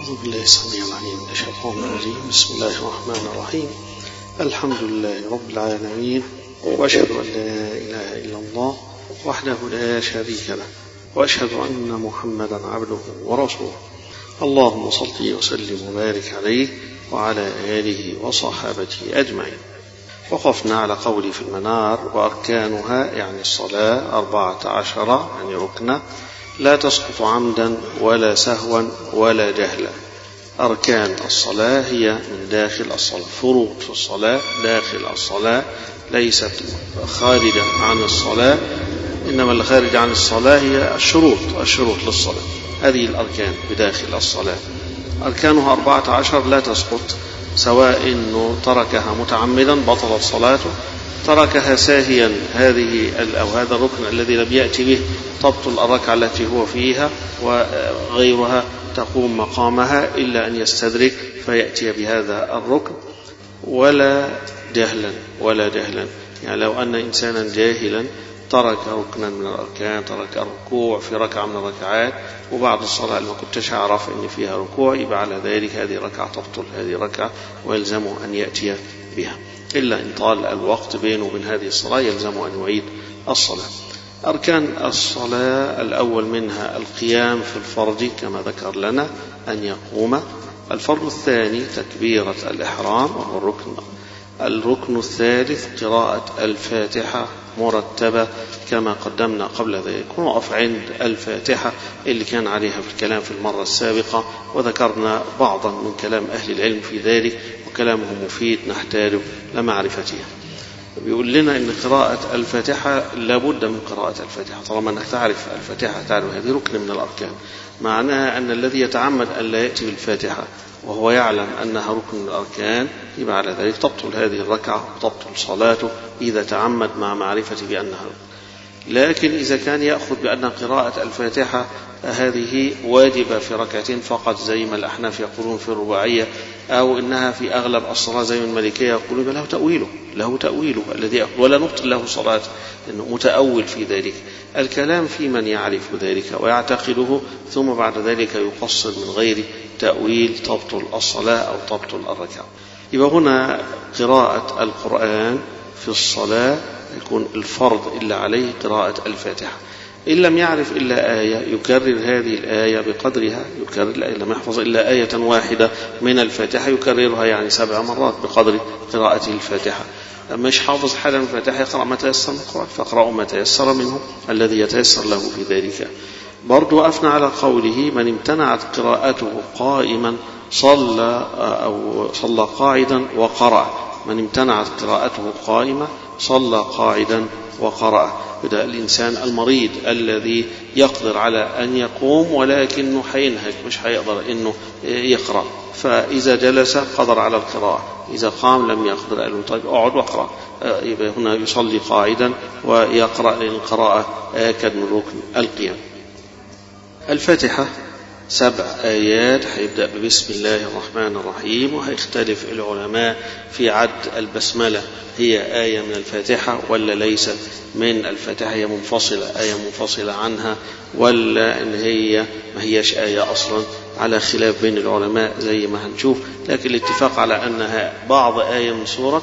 أعوذ بالله السميع العليم من الشيطان الرجيم. بسم الله الرحمن الرحيم. الحمد لله رب العالمين، وأشهد أن لا إله إلا الله وحده لا شريك له، وأشهد أن محمدا عبده ورسوله. اللهم صل وسلم وبارك عليه وعلى آله وصحابته أجمعين. وقفنا على قولي في المنار: وأركانها يعني الصلاة 14 يعني ركنة، لا تسقط عمدا ولا سهوا ولا جهلا. أركان الصلاة هي من داخل الصلاة، فروض في الصلاة داخل الصلاة، ليست خارجة عن الصلاة، إنما الخارج عن الصلاة هي الشروط للصلاة. هذه الأركان بداخل الصلاة أركانها 14 لا تسقط، سواء إنه تركها متعمدا بطلت صلاته، تركها ساهيا هذا الركن الذي لم يأتي به تبطل الركعة التي هو فيها، وغيرها تقوم مقامها إلا أن يستدرك فيأتي بهذا الركن. ولا جهلا، يعني لو أن إنسانا جاهلا ترك ركنا من الأركان، ترك الركوع في ركعة من الركعات، وبعد الصلاة ما كنتش أعرف أن فيها ركوع، يبقى على ذلك هذه ركعة تبطل هذه ركعة ويلزمه أن يأتي بها، إلا إن طال الوقت بينه وبين هذه الصلاة يلزمه أن يعيد الصلاة. أركان الصلاة الأول منها القيام في الفرض كما ذكر لنا أن يقوم. الفرض الثاني تكبيرة الإحرام وهو الركن الثالث قراءة الفاتحة مرتبة كما قدمنا قبل ذلك، ونقف عند الفاتحة اللي كان عليها في الكلام في المرة السابقة، وذكرنا بعضا من كلام أهل العلم في ذلك، وكلامهم مفيد نحتاج لمعرفتها. بيقول لنا إن قراءة الفاتحة لابد من قراءة الفاتحة، طالما أنك تعرف الفاتحة تعرف هذه ركن من الأركان، معناها أن الذي يتعمد أن لا يأتي بالفاتحة وهو يعلم أنها ركن من الأركان يبقى على ذلك تبطل هذه الركعة وتبطل صلاته إذا تعمد مع معرفة بأنها ركن. لكن إذا كان يأخذ بأن قراءة الفاتحة هذه واجبة في ركعتين فقط زي ما الأحناف يقولون في الرباعية، أو إنها في أغلب الصلاة زي ما المالكية يقولون له تأويله الذي ولا نبطل له صلاة، إنه متأول في ذلك. الكلام في من يعرف ذلك ويعتقده، ثم بعد ذلك يقصر من غير تأويل تبطل الصلاة أو تبطل الركعة. يبقى هنا قراءة القرآن في الصلاة يكون الفرض إلا عليه قراءة الفاتحة. إن لم يعرف إلا آية يكرر هذه الآية بقدرها، لم يحفظ إلا آية واحدة من الفاتحة يكررها يعني 7 مرات بقدر قراءته الفاتحة. مش حافظ حالا الفاتحة يقرأ ما تيسر من القرآن، فاقرأوا ما تيسر منه الذي يتيسر له في ذلك. برضو وقفنا على قوله: من امتنعت قراءته قائما صلى قاعدا وقرأ. من امتنعت قراءته قائمة صلى قاعدا وقرأ. بدأ الإنسان المريض الذي يقدر على أن يقوم ولكنه حينهج مش حيقدر أنه يقرأ، فإذا جلس قدر على القراءة، إذا قام لم يقدر، قال له طيب أقعد واقرأ. يبقى هنا يصلي قاعدا ويقرأ، لأن القراءة آكد من ركن القيام. الفاتحة 7 آيات، هيبدأ بسم الله الرحمن الرحيم، وهيختلف العلماء في عد البسملة، هي آية من الفاتحة ولا ليست من الفاتحة، هي آية منفصلة عنها، ولا إن هي ما هيش آية أصلا، على خلاف بين العلماء زي ما هنشوف. لكن الاتفاق على أنها بعض آية من سورة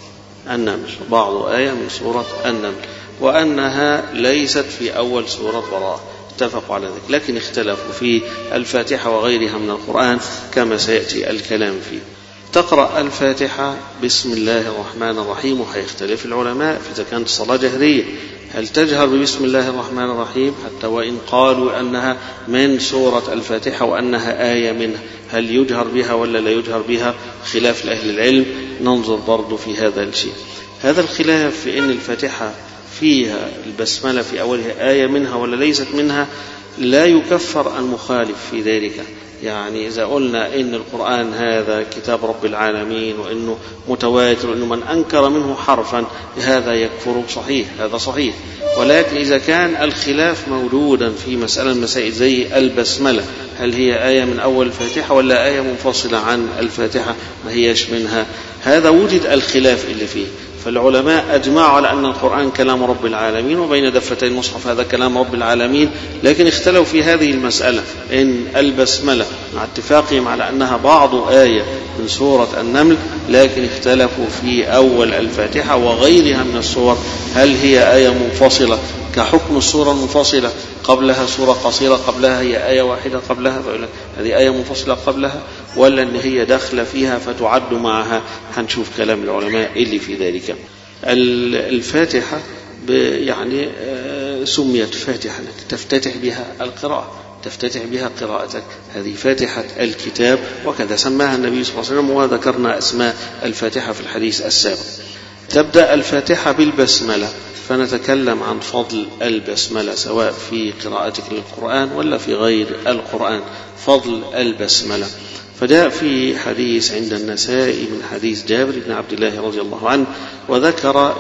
النمل، وأنها ليست في أول سورة براءة، اتفقوا على ذلك. لكن اختلفوا في الفاتحة وغيرها من القرآن كما سيأتي الكلام فيه. تقرأ الفاتحة بسم الله الرحمن الرحيم، وهيختلف العلماء إذا كانت الصلاة جهرية هل تجهر ببسم الله الرحمن الرحيم، حتى وإن قالوا أنها من سورة الفاتحة وأنها آية منها، هل يجهر بها ولا لا يجهر بها؟ خلاف لأهل العلم، ننظر برضو في هذا الشيء. هذا الخلاف في أن الفاتحة فيها البسملة في أولها آية منها ولا ليست منها لا يكفر المخالف في ذلك. يعني إذا قلنا إن القرآن هذا كتاب رب العالمين وإنه متواتر وإنه من أنكر منه حرفا هذا يكفر، صحيح، هذا صحيح. ولكن إذا كان الخلاف موجودا في مسائل زي البسملة هل هي آية من أول الفاتحة ولا آية منفصلة عن الفاتحة ما هيش منها؟ هذا وجد الخلاف اللي فيه. فالعلماء أجمعوا على أن القرآن كلام رب العالمين، وبين دفتي المصحف هذا كلام رب العالمين، لكن اختلفوا في هذه المسألة إن البسملة مع اتفاقهم على أنها بعض آية من سورة النمل، لكن اختلفوا في أول الفاتحة وغيرها من السور هل هي آية منفصلة كحكم السورة المنفصلة قبلها سورة قصيرة قبلها هي آية واحدة قبلها هذه آية منفصلة قبلها، ولا أن هي داخلة فيها فتعد معها. هنشوف كلام العلماء اللي في ذلك. الفاتحة يعني سميت فاتحة تفتتح بها القراءة، تفتتح بها قراءتك، هذه فاتحة الكتاب، وكذا سماها النبي صلى الله عليه وسلم، وذكرنا أسماء الفاتحة في الحديث السابق. تبدأ الفاتحة بالبسملة، فنتكلم عن فضل البسملة سواء في قراءتك للقرآن ولا في غير القرآن. فضل البسملة فجاء في حديث عند النسائي من حديث جابر بن عبد الله رضي الله عنه، وذكر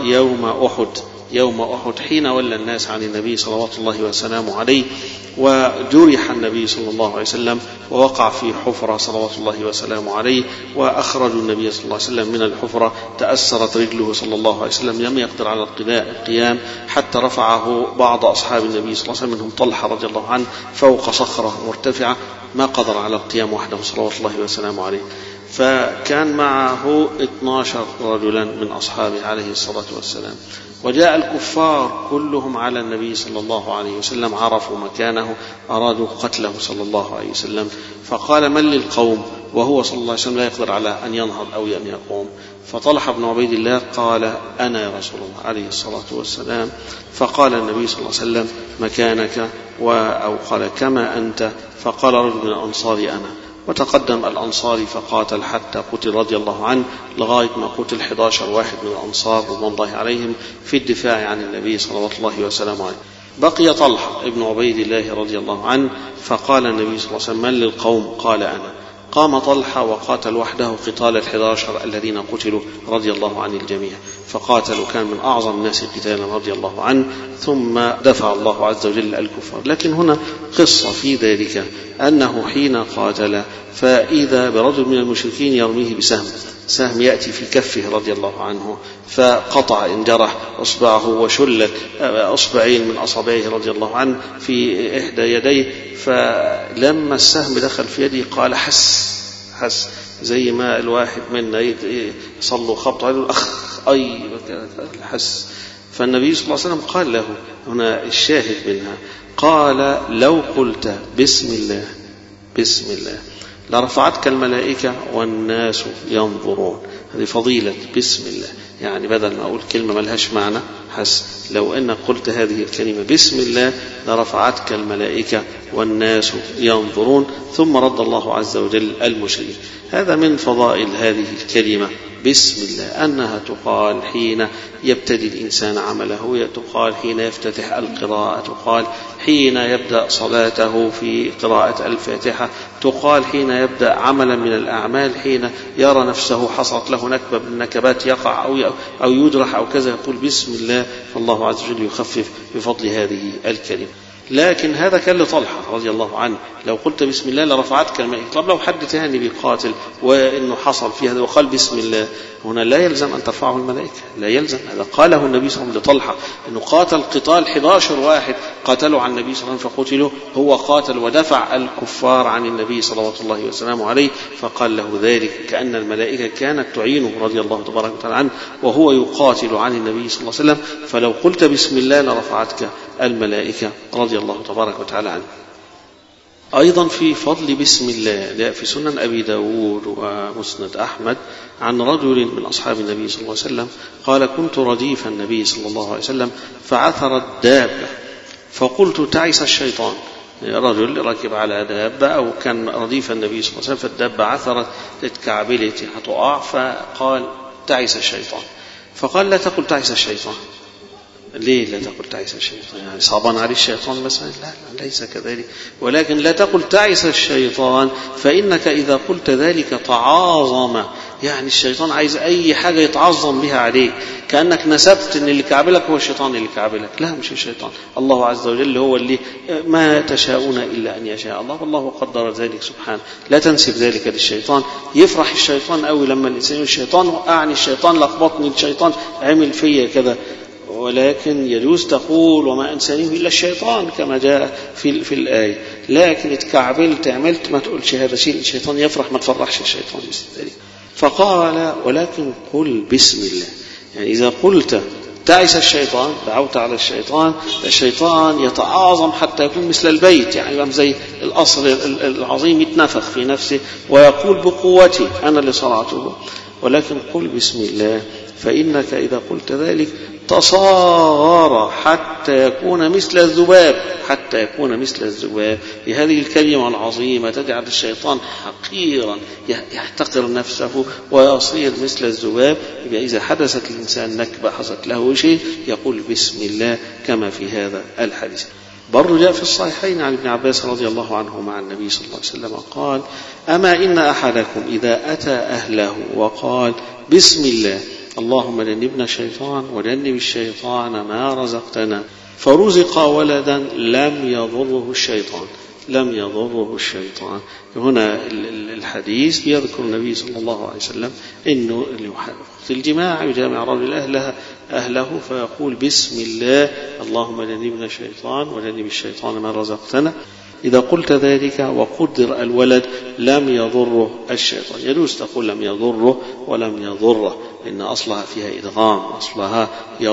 يوم أحد حين ولى الناس عن النبي صلوات الله وسلامه عليه، وجرح النبي صلى الله عليه وسلم ووقع في حفرة صلوات الله وسلامه عليه، وأخرجوا النبي صلى الله عليه وسلم من الحفرة، تأثرت رجله صلى الله عليه وسلم، لم يقدر على القيام حتى رفعه بعض أصحاب النبي صلى الله عليه وسلم منهم طلحة رضي الله عنه فوق صخرة مرتفعة، ما قدر على القيام وحده صلوات الله وسلامه عليه. فكان معه 12 رجلا من أصحابه عليه الصلاة والسلام، وجاء الكفار كلهم على النبي صلى الله عليه وسلم، عرفوا مكانه، أرادوا قتله صلى الله عليه وسلم، فقال من للقوم وهو صلى الله عليه وسلم لا يقدر على أن ينهض أو أن يقوم. فطلحة بن عبيد الله قال أنا يا رسول الله عليه الصلاة والسلام. فقال النبي صلى الله عليه وسلم مكانك، أو قال كما أنت. فقال رجل من الأنصار أنا، وتقدم الأنصاري فقاتل حتى قتل رضي الله عنه، لغاية ما قتل 11 واحد من الأنصار رضوان الله عليهم في الدفاع عن النبي صلى الله عليه وسلم عليه. بقي طلحة ابن عبيد الله رضي الله عنه، فقال النبي صلى الله عليه وسلم من للقوم؟ قال أنا. قام طلحة وقاتل وحده قتال 11 الذين قتلوا رضي الله عن الجميع، فقاتل كان من أعظم الناس قتالا رضي الله عنه، ثم دفع الله عز وجل الكفار. لكن هنا قصة في ذلك أنه حين قاتل فإذا برجل من المشركين يرميه سهم يأتي في كفه رضي الله عنه، فقطع انجرح أصبعه وشلت أصبعين من أصابعه رضي الله عنه في إحدى يديه، فلما السهم دخل في يده قال حس زي ما الواحد منا يصلوا خبط عليه أي حس. فالنبي صلى الله عليه وسلم قال له، هنا الشاهد منها، قال لو قلت بسم الله لرفعتك الملائكة والناس ينظرون. هذه فضيلة بسم الله، يعني بدل ما أقول كلمة ملهاش معنى لو أنك قلت هذه الكلمة بسم الله لرفعتك الملائكة والناس ينظرون. ثم رد الله عز وجل المشركين. هذا من فضائل هذه الكلمة بسم الله، أنها تقال حين يبتدي الإنسان عمله، تقال حين يفتتح القراءة، تقال حين يبدأ صلاته في قراءة الفاتحة، تقال حين يبدأ عملا من الأعمال، حين يرى نفسه حصلت له نكبة من النكبات يقع أو يجرح أو كذا يقول بسم الله، فالله عز وجل يخفف بفضل هذه الكلمة. لكن هذا كان لطلحة رضي الله عنه، لو قلت بسم الله لرفعتك الملائكة. طب لو حد تاني بيقاتل وإنه حصل في هذا وقال بسم الله، هنا لا يلزم أن ترفعه الملائكة، لا يلزم. هذا قاله النبي صلى الله عليه وسلم لطلحة، أنه قاتل قتال 11 واحد قاتلوا عن النبي صلى الله عليه وسلم فقتلوا، هو قاتل ودفع الكفار عن النبي صلى الله عليه وسلم عليه، فقال له ذلك كأن الملائكة كانت تعينه رضي الله تبارك وتعالى عنه وهو يقاتل عن النبي صلى الله عليه وسلم، فلو قلت بسم الله لرفعتك الملائكة رضي الله تبارك وتعالى عنه. أيضا في فضل بسم الله في سنن أبي داود ومسند أحمد عن رجل من أصحاب النبي صلى الله عليه وسلم قال كنت رديف النبي صلى الله عليه وسلم فعثرت دابة فقلت تعس الشيطان. رجل ركب على دابة أو كان رديف النبي صلى الله عليه وسلم، فالدابة عثرت اتكعبلت هتقع، فقال تعس الشيطان. فقال لا تقل تعس الشيطان. ليه لا تقل تعس الشيطان؟ يعني صعبان على الشيطان مثلا؟ لا ليس كذلك، ولكن لا تقل تعس الشيطان، فإنك إذا قلت ذلك تعاظم يعني الشيطان عايز أي حاجة يتعظم بها عليك، كأنك نسبت أن اللي كعبلك هو الشيطان اللي كعبلك. لا، مش الشيطان، الله عز وجل هو اللي ما تشاءون إلا أن يشاء الله، والله قدر ذلك سبحانه. لا تنسب ذلك للشيطان. يفرح الشيطان قوي لما الإنسان الشيطان وقعني، الشيطان لخبطني، الشيطان عمل فيا كذا، ولكن يجوز تقول وما أنسانيه إلا الشيطان كما جاء في الآية. لكن اتكعبلت عملت ما تقولش هذا شيء، الشيطان يفرح، ما تفرحش الشيطان بذلك. فقال ولكن قل بسم الله. يعني إذا قلت تعس الشيطان، دعوت على الشيطان، الشيطان يتعاظم حتى يكون مثل البيت، يعني زي القصر العظيم يتنفخ في نفسه ويقول بقوتي أنا اللي صنعته. ولكن قل بسم الله، فإنك إذا قلت ذلك تصاغر حتى يكون مثل الذباب، حتى يكون مثل الذباب. بهذه الكلمة العظيمة تجعل الشيطان حقيرا يحتقر نفسه ويصير مثل الذباب. إذا حدثت الإنسان نكبة، حصلت له شيء، يقول بسم الله كما في هذا الحديث. برضو جاء في الصحيحين عن ابن عباس رضي الله عنه مع النبي صلى الله عليه وسلم قال أما إن أحدكم إذا أتى أهله وقال بسم الله اللهم جنبنا الشيطان وجنب الشيطان ما رزقتنا، فرزق ولدا لم يضره الشيطان، لم يضره الشيطان. هنا الحديث يذكر النبي صلى الله عليه وسلم إنه في الجماع يجامع رجل أهله فيقول بسم الله اللهم جنبنا الشيطان وجنب الشيطان ما رزقتنا. إذا قلت ذلك وقدر الولد لم يضره الشيطان. يجوز تقول لم يضره ولم يضره، إن أصلها فيها إدغام، أصلها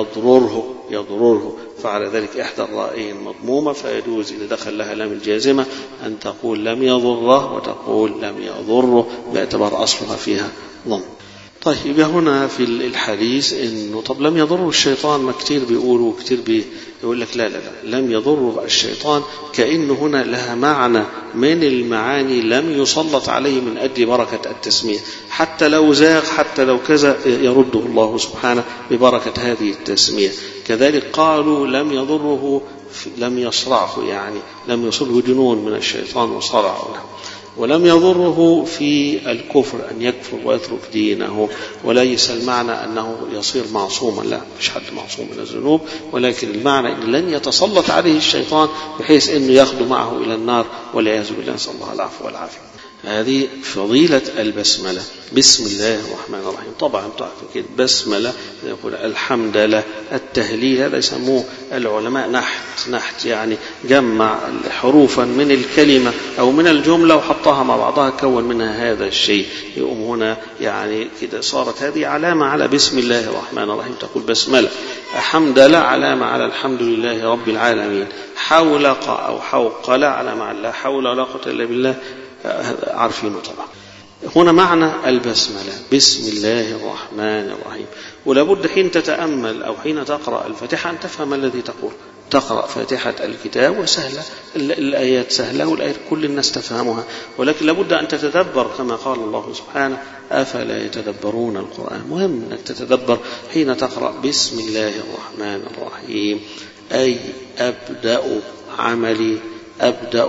يضرره، فعلى ذلك إحدى الرائين مضمومة، فيجوز إذا دخل لها لام الجازمة أن تقول لم يضره وتقول لم يضره باعتبار أصلها فيها ضم. طيب هنا في الحديث إنه طب لم يضره الشيطان، ما كتير بيقولوا كتير يقول لك لا لم يضره الشيطان، كأنه هنا لها معنى من المعاني لم يسلط عليه من أجل بركة التسمية، حتى لو زاغ حتى لو كذا يرده الله سبحانه ببركة هذه التسمية. كذلك قالوا لم يضره لم يصرعه، يعني لم يصله جنون من الشيطان وصرعه له. ولم يضره في الكفر أن يكفر ويترك دينه، وليس المعنى أنه يصير معصوما، لا، مش حد معصوم من الذنوب، ولكن المعنى أن لن يتسلط عليه الشيطان بحيث أنه ياخذ معه إلى النار والعياذ بالله، نسأل الله العفو والعافية. هذه فضيلة البسملة، بسم الله الرحمن الرحيم. طبعا تعرفوا كده بسملة يقول الحمد لله، التهليل هذا يسموه العلماء نحت، يعني جمع حروفا من الكلمة أو من الجملة وحطها مع بعضها كون منها هذا الشيء. يقوم هنا يعني كده صارت هذه علامة على بسم الله الرحمن الرحيم، تقول بسملة. حمد لله علامة على الحمد لله رب العالمين. حولق أو حوقل علامة على لا حول ولا قوة إلا بالله، عارفينه طبعا. هنا معنى البسملة بسم الله الرحمن الرحيم. ولابد حين تتأمل أو حين تقرأ الفاتحة أن تفهم الذي تقول. تقرأ فاتحة الكتاب وسهلة، الآيات سهلة والآيات كل الناس تفهمها، ولكن لابد أن تتدبر كما قال الله سبحانه أفلا يتدبرون القرآن. مهم أنك تتدبر حين تقرأ بسم الله الرحمن الرحيم، أي أبدأ عملي، أبدأ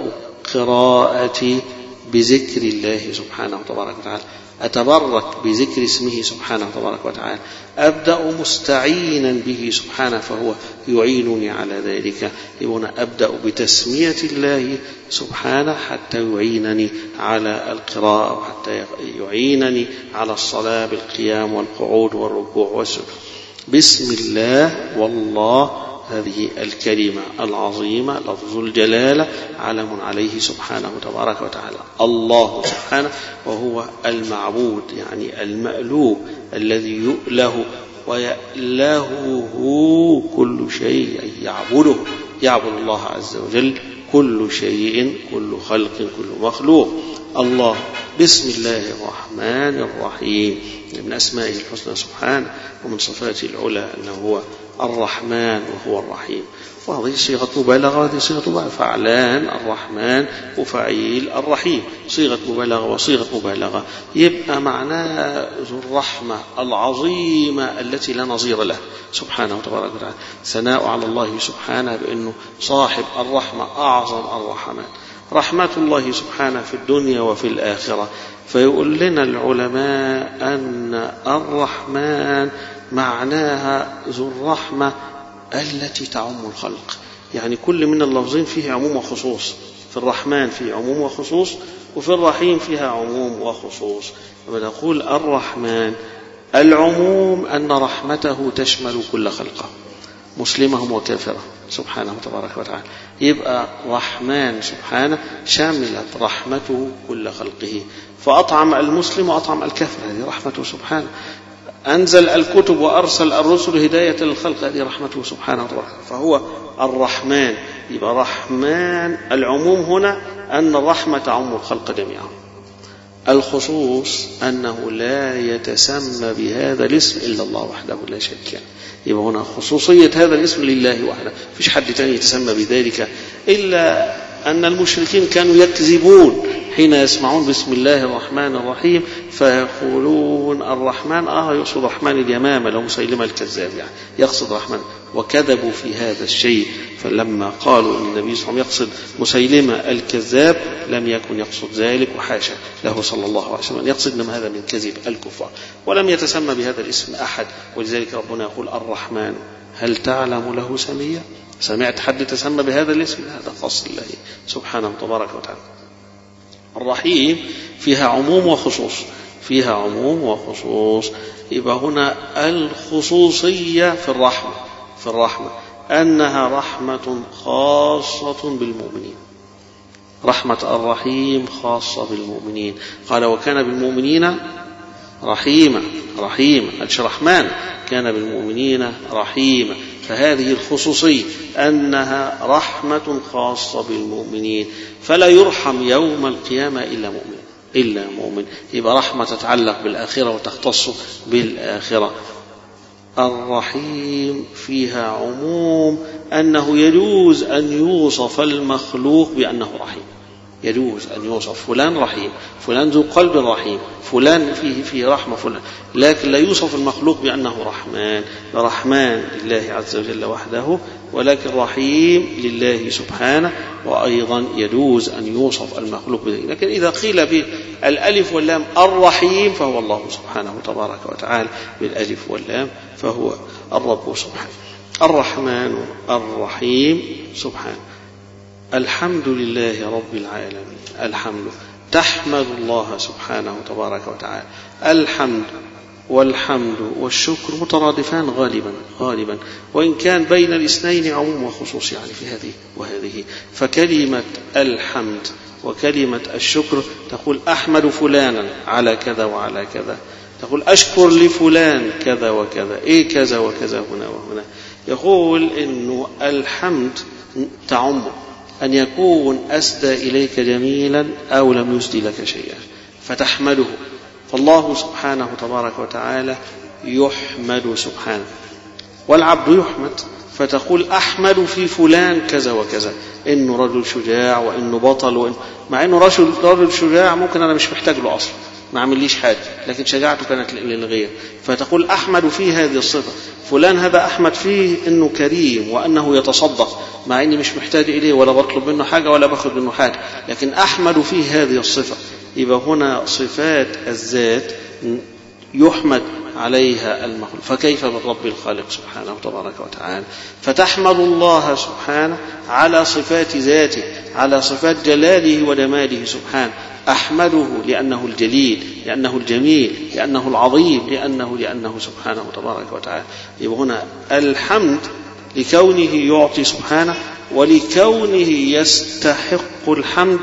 قراءتي بذكر الله سبحانه وتبارك وتعالى، أتبرك بذكر اسمه سبحانه وتبارك وتعالى، أبدأ مستعينا به سبحانه فهو يعينني على ذلك. يقول أبدأ بتسمية الله سبحانه حتى يعينني على القراءة وحتى يعينني على الصلاة بالقيام والقعود والركوع والسجود. بسم الله والله، هذه الكلمة العظيمة لفظ الجلالة علم عليه سبحانه تبارك وتعالى. الله سبحانه وهو المعبود، يعني المألوه الذي يؤله ويألهه كل شيء، أي يعبد الله عز وجل كل شيء، كل خلق، كل مخلوق. الله بسم الله الرحمن الرحيم، من أسمائه الحسنى سبحانه ومن صفاته العلى أنه هو الرحمن وهو الرحيم. وهذه صيغة مبالغة وهذه صيغة مبالغة، فعلان الرحمن وفعيل الرحيم، صيغة مبالغة وصيغة مبالغة، يبقى معناه ذو الرحمة العظيمة التي لا نظير له سبحانه وتبارك وتعالى. ثناء على الله سبحانه بأنه صاحب الرحمة أعظم الرحمن. رحمة الله سبحانه في الدنيا وفي الآخرة. فيقول لنا العلماء أن الرحمن معناها ذو الرحمة التي تعم الخلق، يعني كل من اللفظين فيه عموم وخصوص. في الرحمن فيه عموم وخصوص، وفي الرحيم فيها عموم وخصوص. ونقول الرحمن العموم أن رحمته تشمل كل خلقه مسلمهم وكافرهم سبحانه تبارك وتعالى. يبقى رحمن سبحانه شملت رحمته كل خلقه، فأطعم المسلم وأطعم الكافر، هذه رحمته سبحانه. أنزل الكتب وأرسل الرسل هداية للخلق، هذه رحمته سبحانه وتعالى. فهو الرحمن. يبقى رحمن العموم هنا أن الرحمة تعم الخلق جميعا. الخصوص أنه لا يتسمى بهذا الاسم إلا الله وحده لا شريك له. يبقى هنا خصوصية هذا الاسم لله وحده، فيش حد تاني يتسمى بذلك، إلا أن المشركين كانوا يكذبون حين يسمعون بسم الله الرحمن الرحيم فيقولون الرحمن يقصد رحمن اليمامة لو مسيلمة الكذاب، يعني يقصد رحمن، وكذبوا في هذا الشيء. فلما قالوا أن النبي صلى الله عليه وسلم يقصد مسيلمة الكذاب لم يكن يقصد ذلك، وحاشا له صلى الله عليه وسلم يقصد، إنما هذا من كذب الكفار، ولم يتسمى بهذا الاسم أحد. ولذلك ربنا يقول الرحمن هل تعلم له سميا؟ سمعت حد تسمى بهذا الاسم؟ هذا خاص الله سبحانه تبارك وتعالى. الرحيم فيها عموم وخصوص، فيها عموم وخصوص. يبقى هنا الخصوصية في الرحمة أنها رحمة خاصة بالمؤمنين. رحمة الرحيم خاصة بالمؤمنين. قال وكان بالمؤمنين رحيما، قالش رحمن، كان بالمؤمنين رحيما. فهذه الخصوصية أنها رحمة خاصة بالمؤمنين، فلا يرحم يوم القيامة إلا مؤمن. يبقى رحمة تتعلق بالآخرة وتختص بالآخرة. الرحيم فيها عموم أنه يجوز أن يوصف المخلوق بأنه رحيم، يجوز أن يوصف فلان رحيم، فلان ذو قلب رحيم، فلان فيه رحمة فلان، لكن لا يوصف المخلوق بأنه رحمن. رحمن لله عز وجل وحده، ولكن رحيم لله سبحانه. وأيضا يجوز أن يوصف المخلوق بذلك. لكن إذا قيل بالألف واللام الرحيم فهو الله سبحانه تبارك وتعالى، بالألف واللام فهو الرب سبحانه. الرحمن الرحيم سبحانه. الحمد لله رب العالمين. الحمد تحمد الله سبحانه تبارك وتعالى. الحمد والحمد والشكر مترادفان غالبا، وإن كان بين الاثنين عموم وخصوص، يعني في هذه وهذه. فكلمة الحمد وكلمة الشكر تقول أحمد فلانا على كذا وعلى كذا، تقول أشكر لفلان كذا وكذا، كذا وكذا هنا وهنا. يقول إنه الحمد تعم أن يكون أسدى إليك جميلا أو لم يسدي لك شيئا فتحمده. فالله سبحانه تبارك وتعالى يحمد سبحانه، والعبد يحمد، فتقول أحمد في فلان كذا وكذا، إنه رجل شجاع وإنه بطل مع إنه رجل شجاع ممكن أنا مش محتاج له أصلا، ما عمليش حاجة، لكن شجاعته كانت للغير، فتقول أحمد فيه هذه الصفة. فلان هذا أحمد فيه إنه كريم وأنه يتصدق، مع إني مش محتاج إليه ولا بطلب منه حاجة ولا باخذ منه حاجة، لكن أحمد فيه هذه الصفة. يبقى هنا صفات الذات يحمد عليها المخلوق، فكيف بالرب الخالق سبحانه تبارك وتعالى؟ فتحمد الله سبحانه على صفات ذاته، على صفات جلاله وجماله سبحانه. أحمده لأنه الجليل، لأنه الجميل، لأنه العظيم، لأنه سبحانه تبارك وتعالى. يبقى هنا الحمد لكونه يعطي سبحانه، ولكونه يستحق الحمد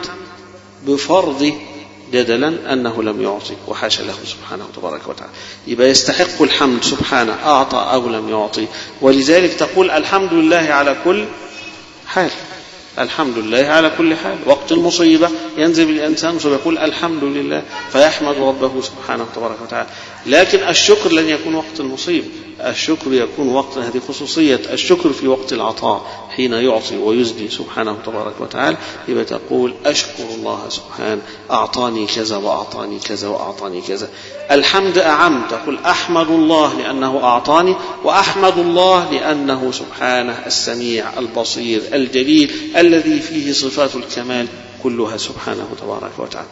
بفرض جدلا أنه لم يعطي، وحاشا له سبحانه تبارك وتعالى. يبقى يستحق الحمد سبحانه، أعطى أو لم يعطي. ولذلك تقول الحمد لله على كل حال، الحمد لله على كل حال. وقت المصيبة ينزل الإنسان ويقول الحمد لله، فيحمد ربه سبحانه تبارك وتعالى. لكن الشكر لن يكون وقت المصيبة، الشكر يكون وقت، هذه خصوصية الشكر في وقت العطاء حين يعطي ويزدي سبحانه تبارك وتعالى. يبقى تقول أشكر الله سبحانه، أعطاني كذا وأعطاني كذا وأعطاني كذا. الحمد أعم، تقول أحمد الله لأنه أعطاني، وأحمد الله لأنه سبحانه السميع البصير الجليل الذي فيه صفات الكمال كلها سبحانه تبارك وتعالى.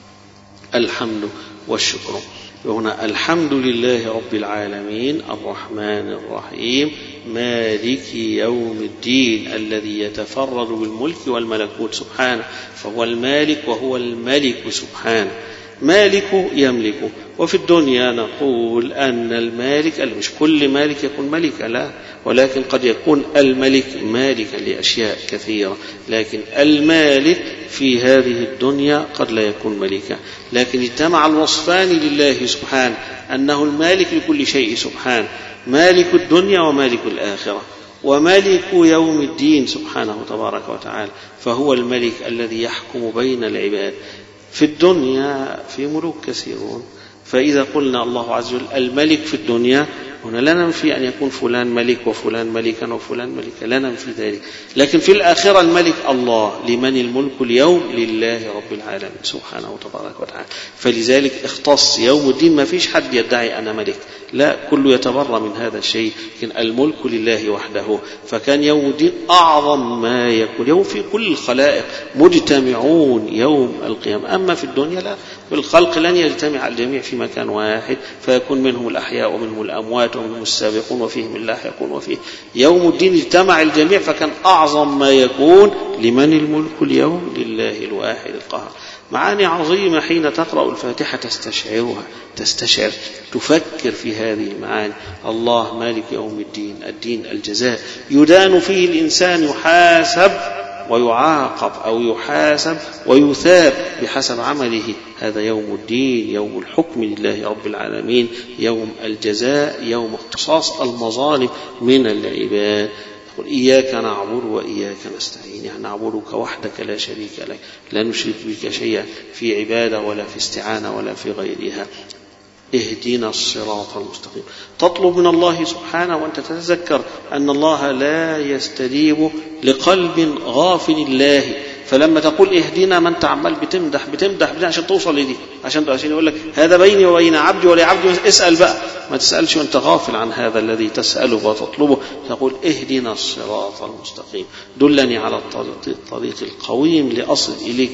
الحمد والشكر. هنا الحمد لله رب العالمين الرحمن الرحيم مالك يوم الدين الذي يتفرد بالملك والملكوت سبحانه، فهو المالك وهو الملك سبحانه. مالك يملك. وفي الدنيا نقول أن المالك، مش كل مالك يكون ملكا، لا، ولكن قد يكون الملك مالكا لأشياء كثيرة، لكن المالك في هذه الدنيا قد لا يكون ملكا. لكن اجتمع الوصفان لله سبحانه، أنه المالك لكل شيء سبحانه، مالك الدنيا ومالك الآخرة ومالك يوم الدين سبحانه تبارك وتعالى. فهو الملك الذي يحكم بين العباد. في الدنيا في ملوك كثيرون، فإذا قلنا الله عز وجل الملك في الدنيا، هنا لا ننفي أن يكون فلان ملك وفلان ملكا وفلان ملكا، لا ننفي ذلك. لكن في الآخرة الملك الله. لمن الملك اليوم؟ لله رب العالمين سبحانه تبارك وتعالى. فلذلك اختص يوم الدين، ما فيش حد يدعي أنا ملك، لا، كله يتبرى من هذا الشيء، لكن الملك لله وحده. فكان يوم الدين أعظم ما يكون، يوم في كل الخلائق مجتمعون يوم القيامة. أما في الدنيا لا، في الخلق لن يجتمع الجميع في مكان واحد، فيكون منهم الأحياء ومنهم الأموات ومنهم السابقون وفيهم اللاحقون. وفيه يوم الدين اجتمع الجميع، فكان أعظم ما يكون لمن الملك اليوم؟ لله الواحد القهار. معاني عظيمة حين تقرأ الفاتحة تستشعر، تفكر في هذه المعاني. الله مالك يوم الدين، الدين الجزاء، يدان فيه الإنسان، يحاسب ويعاقب أو يحاسب ويثاب بحسب عمله. هذا يوم الدين، يوم الحكم لله رب العالمين، يوم الجزاء، يوم اقتصاص المظالم من العباد. قل إياك نعبد وإياك نستعين، يعني نعبدك وحدك لا شريك لك، لا نشرك بك شيئا في عبادة ولا في استعانة ولا في غيرها. اهدنا الصراط المستقيم. تطلب من الله سبحانه وأنت تتذكر أن الله لا يستجيب لقلب غافل الله. فلما تقول اهدنا، ما انت عمال بتمدح عشان توصل لدي، عشان يقول لك هذا بيني وبين عبدي ولعبدي، اسأل بقى، ما تسألش وانت غافل عن هذا الذي تسأله وتطلبه. تقول اهدنا الصراط المستقيم، دلني على الطريق القويم لأصل إليك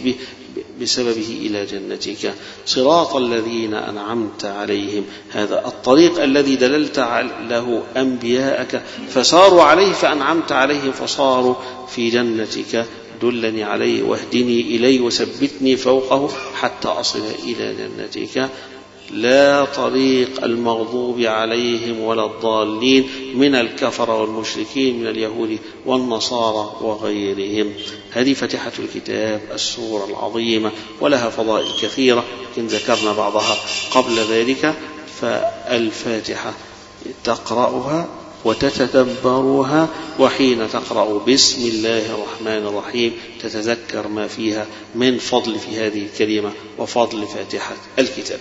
بسببه إلى جنتك. صراط الذين أنعمت عليهم، هذا الطريق الذي دللت له أنبياءك فساروا عليه، فأنعمت عليهم فصاروا في جنتك. دلني عليه واهدني إليه وثبتني فوقه حتى أصل إلى جنتك. لا طريق المغضوب عليهم ولا الضالين من الكفر والمشركين من اليهود والنصارى وغيرهم. هذه فاتحة الكتاب، السورة العظيمة، ولها فضائل كثيرة، لكن ذكرنا بعضها قبل ذلك. فالفاتحة تقرأها وتتدبرها، وحين تقرأ بسم الله الرحمن الرحيم تتذكر ما فيها من فضل في هذه الكلمة وفضل فاتحة الكتاب.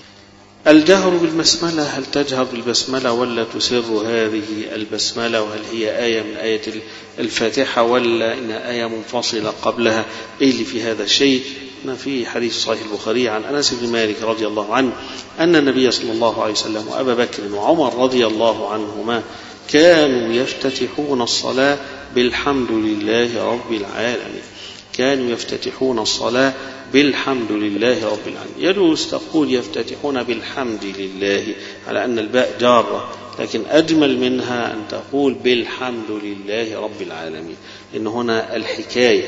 الجهر بالبسملة، هل تجهر بالبسملة ولا تسر هذه البسملة؟ وهل هي آية من آية الفاتحة ولا إنها آية منفصلة قبلها؟ إيه اللي في هذا الشيء؟ في حديث صحيح البخاري عن أنس بن مالك رضي الله عنه أن النبي صلى الله عليه وسلم وأبا بكر وعمر رضي الله عنهما كانوا يفتتحون الصلاة بالحمد لله رب العالمين. كانوا يفتتحون الصلاة بالحمد لله رب العالمين. يجوز تقول يفتتحون بالحمد لله على أن الباء جارة، لكن أجمل منها أن تقول بالحمد لله رب العالمين، إن هنا الحكاية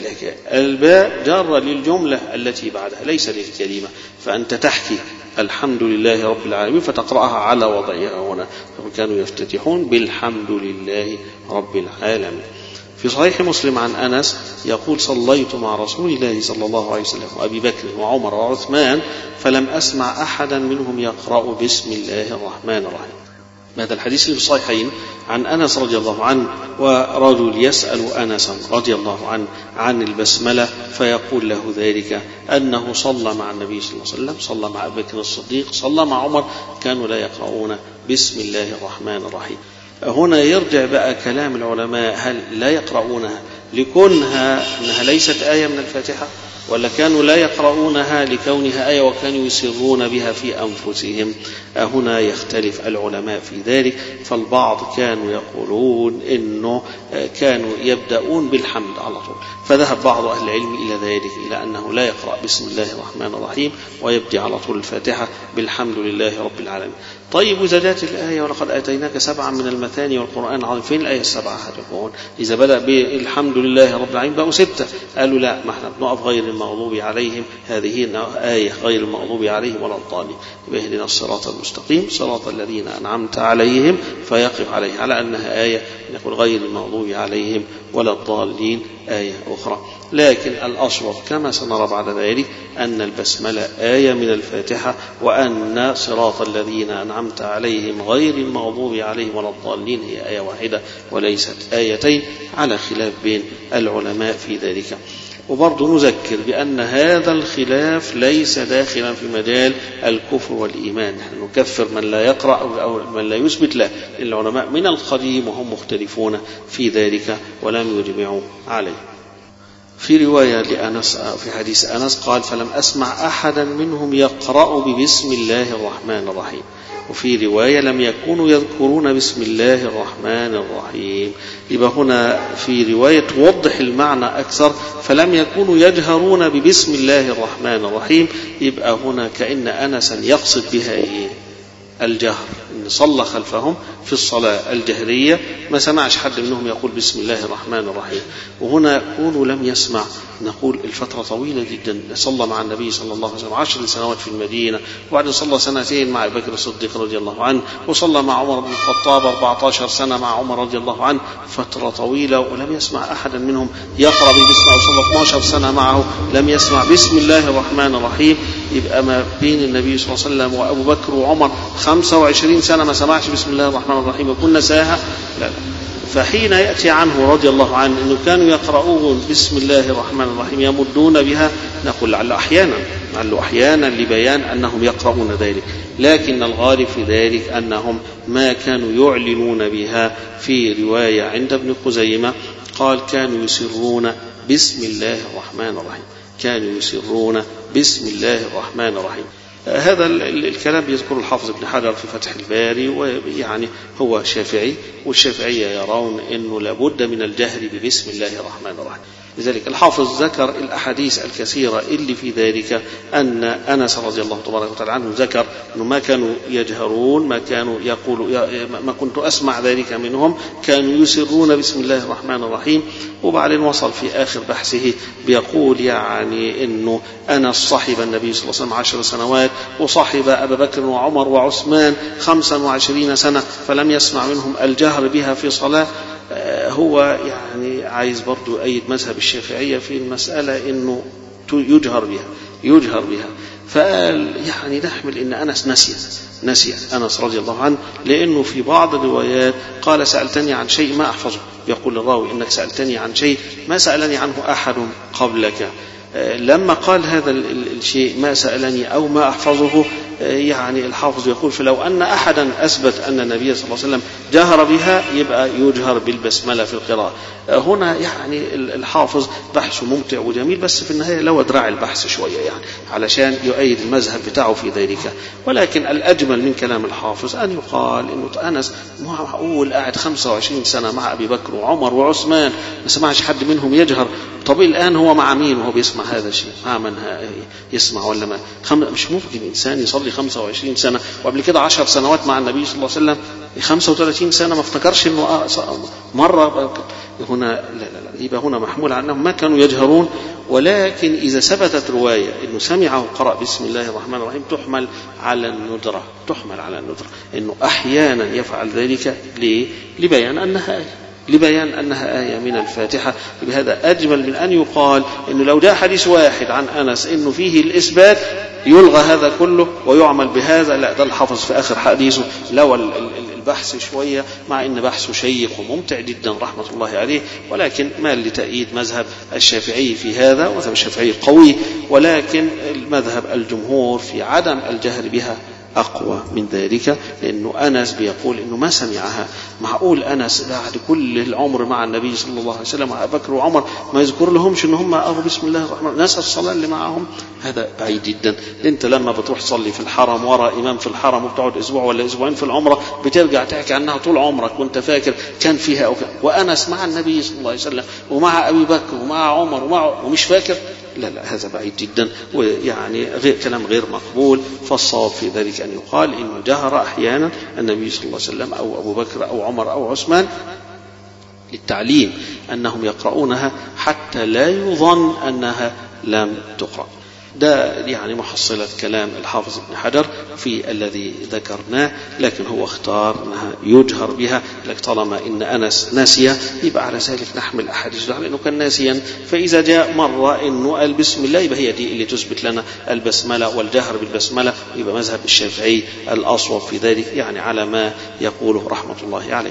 الباء جارة للجملة التي بعدها ليس للكلمة، فأنت تحكي الحمد لله رب العالمين فتقرأها على وضعها هنا. كانوا يفتتحون بالحمد لله رب العالمين. في صحيح مسلم عن أنس يقول صليت مع رسول الله صلى الله عليه وسلم وأبي بكر وعمر وعثمان فلم أسمع أحدا منهم يقرأ بسم الله الرحمن الرحيم. هذا الحديث اللي في الصحيحين عن أنس رضي الله عنه، ورجل يسأل أنسا رضي الله عنه عن البسملة فيقول له ذلك أنه صلى مع النبي صلى الله عليه وسلم، صلى مع أبي بكر الصديق، صلى مع عمر، كانوا لا يقرؤون بسم الله الرحمن الرحيم. هنا يرجع بقى كلام العلماء، هل لا يقرؤونها لكونها أنها ليست آية من الفاتحة، ولا كانوا لا يقرؤونها لكونها آية وكانوا يسرون بها في أنفسهم؟ هنا يختلف العلماء في ذلك. فالبعض كانوا يقولون إنه كانوا يبدأون بالحمد على طول، فذهب بعض أهل العلم إلى ذلك، إلى أنه لا يقرأ بسم الله الرحمن الرحيم ويبدأ على طول الفاتحة بالحمد لله رب العالمين. طيب وإذا جاءت الآية ولقد آتيناك 7 من المثاني والقرآن العظيم، فين الآية 7 هتكون؟ إذا بدأ بالحمد لله رب العالمين بقوا 6. قالوا لا، ما احنا بنقف غير المغضوب عليهم، هذه آية غير المغضوب عليهم ولا الضالين، اهدنا الصراط المستقيم صراط الذين أنعمت عليهم، فيقف عليه على أنها آية، نقول غير المغضوب عليهم ولا الضالين آية أخرى. لكن الأصوب كما سنرى بعد ذلك أن البسملة آية من الفاتحة، وأن صراط الذين أنعمت عليهم غير المغضوب عليهم ولا الضالين هي آية واحدة وليست آيتين، على خلاف بين العلماء في ذلك. وبرضه نذكر بأن هذا الخلاف ليس داخلا في مجال الكفر والإيمان، نحن نكفر من لا يقرأ أو من لا يثبت له، العلماء من القديم وهم مختلفون في ذلك ولم يجمعوا عليه. في رواية لأنس في حديث أنس قال: فلم أسمع أحدا منهم يقرأ ببسم الله الرحمن الرحيم. وفي رواية: لم يكونوا يذكرون بسم الله الرحمن الرحيم. يبقى هنا في رواية توضح المعنى أكثر: فلم يكونوا يجهرون ببسم الله الرحمن الرحيم. يبقى هنا كأن أنسا يقصد بها إيه؟ الجهر، إن صلى خلفهم في الصلاة الجهرية ما سمعش حد منهم يقول بسم الله الرحمن الرحيم. وهنا كونوا لم يسمع، نقول الفترة طويلة جدا، صلى مع النبي صلى الله عليه وسلم 10 سنوات في المدينة، وبعدين صلى 2 سنين مع أبي بكر الصديق رضي الله عنه، وصلى مع عمر بن الخطاب 14 سنة مع عمر رضي الله عنه، فترة طويلة، ولم يسمع أحدا منهم يقرأ ببسم الله. صلى 12 سنة معه لم يسمع بسم الله الرحمن الرحيم. يبقى ما بين النبي صلى الله عليه وسلم وأبو بكر وعمر 25 سنة ما سمعش بسم الله الرحمن الرحيم، يكون نساها؟ لا. فحين يأتي عنه رضي الله عنه أنه كانوا يقرؤون بسم الله الرحمن الرحيم يمدون بها، نقول لعل أحيانا لبيان أنهم يقرؤون ذلك، لكن الغالب في ذلك أنهم ما كانوا يعلنون بها. في رواية عند ابن خزيمة قال: كانوا يسرون بسم الله الرحمن الرحيم، كانوا يسرون بسم الله الرحمن الرحيم. هذا الكلام يذكر الحافظ ابن حجر في فتح الباري، ويعني هو شافعي، والشافعية يرون أنه لابد من الجهر ببسم الله الرحمن الرحيم. لذلك الحافظ ذكر الأحاديث الكثيرة اللي في ذلك، أن أنس رضي الله تبارك وتعالى عنه ذكر أنه ما كانوا يجهرون، ما كانوا يقولوا، ما كنت أسمع ذلك منهم، كانوا يسرون بسم الله الرحمن الرحيم. وبعدين وصل في آخر بحثه بيقول يعني أنه أنس صاحب النبي صلى الله عليه وسلم 10 سنوات، وصاحب أبا بكر وعمر وعثمان 25 سنة، فلم يسمع منهم الجهر بها في صلاة. هو يعني عايز برضو أيد مذهب الشافعية في المسألة أنه يجهر بها. فقال يعني نحمل أن أنس نسي أنس رضي الله عنه، لأنه في بعض الروايات قال: سألتني عن شيء ما أحفظه. يقول الراوي: إنك سألتني عن شيء ما سألني عنه أحد قبلك. لما قال هذا الشيء ما سألني أو ما أحفظه، يعني الحافظ يقول: فلو أن أحدا أثبت أن النبي صلى الله عليه وسلم جهر بها يبقى يجهر بالبسملة في القراءة. هنا يعني الحافظ بحثه ممتع وجميل، بس في النهاية لو دراع البحث شوية يعني علشان يؤيد المذهب بتاعه في ذلك. ولكن الأجمل من كلام الحافظ أن يقال إنه أنس معقول قاعد 25 سنة مع أبي بكر وعمر وعثمان ما سمعش حد منهم يجهر. طب الآن هو مع مين وهو بيسمع هذا الشيء؟ مع من يسمع ولا ما؟ مش ممكن إنسان يصلي 25 سنة وقبل كده 10 سنوات مع النبي صلى الله عليه وسلم، 35 سنة ما افتكرش إنه مرة. هنا لا، يبقى هنا محمول عنهم ما كانوا يجهرون. ولكن إذا ثبتت رواية إنه سمعه قرأ بسم الله الرحمن الرحيم تحمل على الندرة، إنه أحيانا يفعل ذلك لبيان أنها آية من الفاتحة. بهذا أجمل من أن يقال إنه لو جاء حديث واحد عن أنس إنه فيه الإثبات يلغى هذا كله ويعمل بهذا. لا، ده الحافظ في آخر حديثه لو البحث شوية، مع إن بحثه شيق وممتع جدا رحمة الله عليه، ولكن مال لتأييد مذهب الشافعي في هذا، ومذهب الشافعي قوي، ولكن المذهب الجمهور في عدم الجهر بها أقوى من ذلك، لأنه أنس بيقول إنه ما سمعها. معقول أنس بعد كل العمر مع النبي صلى الله عليه وسلم وأبو بكر وعمر ما يذكر لهمش إن هم أقروا بسم الله الرحمن الرحيم؟ ناس الصلاة اللي معهم هذا بعيد جدا. أنت لما بتروح تصلي في الحرم وراء إمام في الحرم وبتقعد أسبوع ولا أسبوعين في العمرة بترجع تحكي عنها طول عمرك وأنت فاكر كان فيها أو كان. وأنس مع النبي صلى الله عليه وسلم ومع أبي بكر ومع عمر ومش فاكر. لا هذا بعيد جدا، ويعني كلام غير مقبول. فالصواب في ذلك أن يقال إنه جهر أحيانا النبي صلى الله عليه وسلم أو أبو بكر أو عمر أو عثمان للتعليم أنهم يقرؤونها حتى لا يظن أنها لم تقرأ. ده يعني محصلة كلام الحافظ ابن حجر في الذي ذكرناه، لكن هو اختار أنها يجهر بها. لك طالما إن أنس ناسية يبقى على ذلك نحمل أحاديث لأنه كان ناسيا، فإذا جاء مرة إنه قال بسم الله يبقى هي دي اللي تثبت لنا البسملة والجهر بالبسملة، يبقى مذهب الشافعي الأصوب في ذلك، يعني على ما يقوله رحمة الله عليه.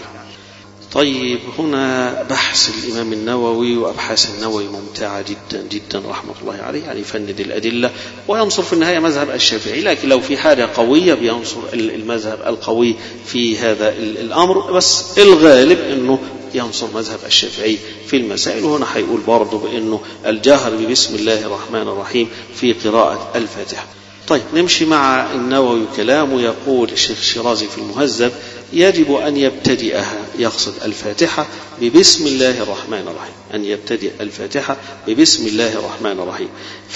طيب، هنا بحث الإمام النووي وأبحاث النووي ممتعة جدا جدا رحمة الله عليه، يعني يفند الأدلة وينصر في النهاية مذهب الشافعي، لكن لو في حاجة قوية بينصر المذهب القوي في هذا الأمر، بس الغالب أنه ينصر مذهب الشافعي في المسائل. وهنا هيقول برضه بأنه الجهر ببسم الله الرحمن الرحيم في قراءة الفاتحة. طيب، نمشي مع النووي كلامه. يقول الشيخ الشيرازي في المهذب: يجب أن يبتدئها، يقصد الفاتحة، ببسم الله الرحمن الرحيم، أن يبتدئ الفاتحة ببسم الله الرحمن الرحيم،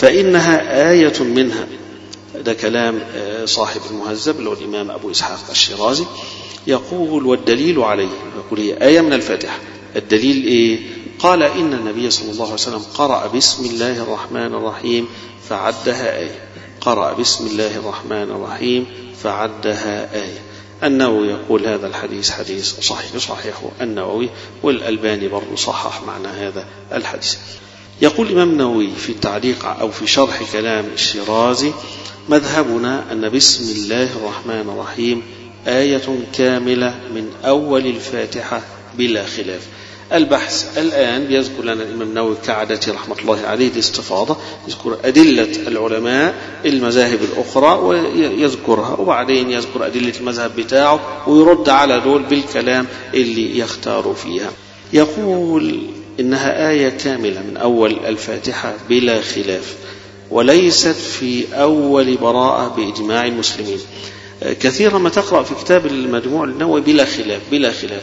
فإنها آية منها. ده كلام صاحب المهذب اللي هو الإمام أبو إسحاق الشيرازي. يقول: والدليل عليه، يقول هي آية من الفاتحة. الدليل إيه؟ قال: إن النبي صلى الله عليه وسلم قرأ بسم الله الرحمن الرحيم فعدها آية. قرأ بسم الله الرحمن الرحيم فعدها آية. النووي يقول هذا الحديث حديث صحيح، صحيحه النووي، والألباني برضو صحح معنى هذا الحديث. يقول الإمام النووي في التعليق أو في شرح كلام الشيرازي: مذهبنا أن بسم الله الرحمن الرحيم آية كاملة من أول الفاتحة بلا خلاف. البحث الآن بيذكر لنا الإمام النووي كعادته رحمة الله عليه الاستفاضة، يذكر أدلة العلماء المذاهب الأخرى ويذكرها، وبعدين يذكر أدلة المذهب بتاعه ويرد على دول بالكلام اللي يختار فيها. يقول إنها آية كاملة من أول الفاتحة بلا خلاف، وليست في أول براءة بإجماع المسلمين. كثيرا ما تقرأ في كتاب المجموع النووي بلا خلاف بلا خلاف،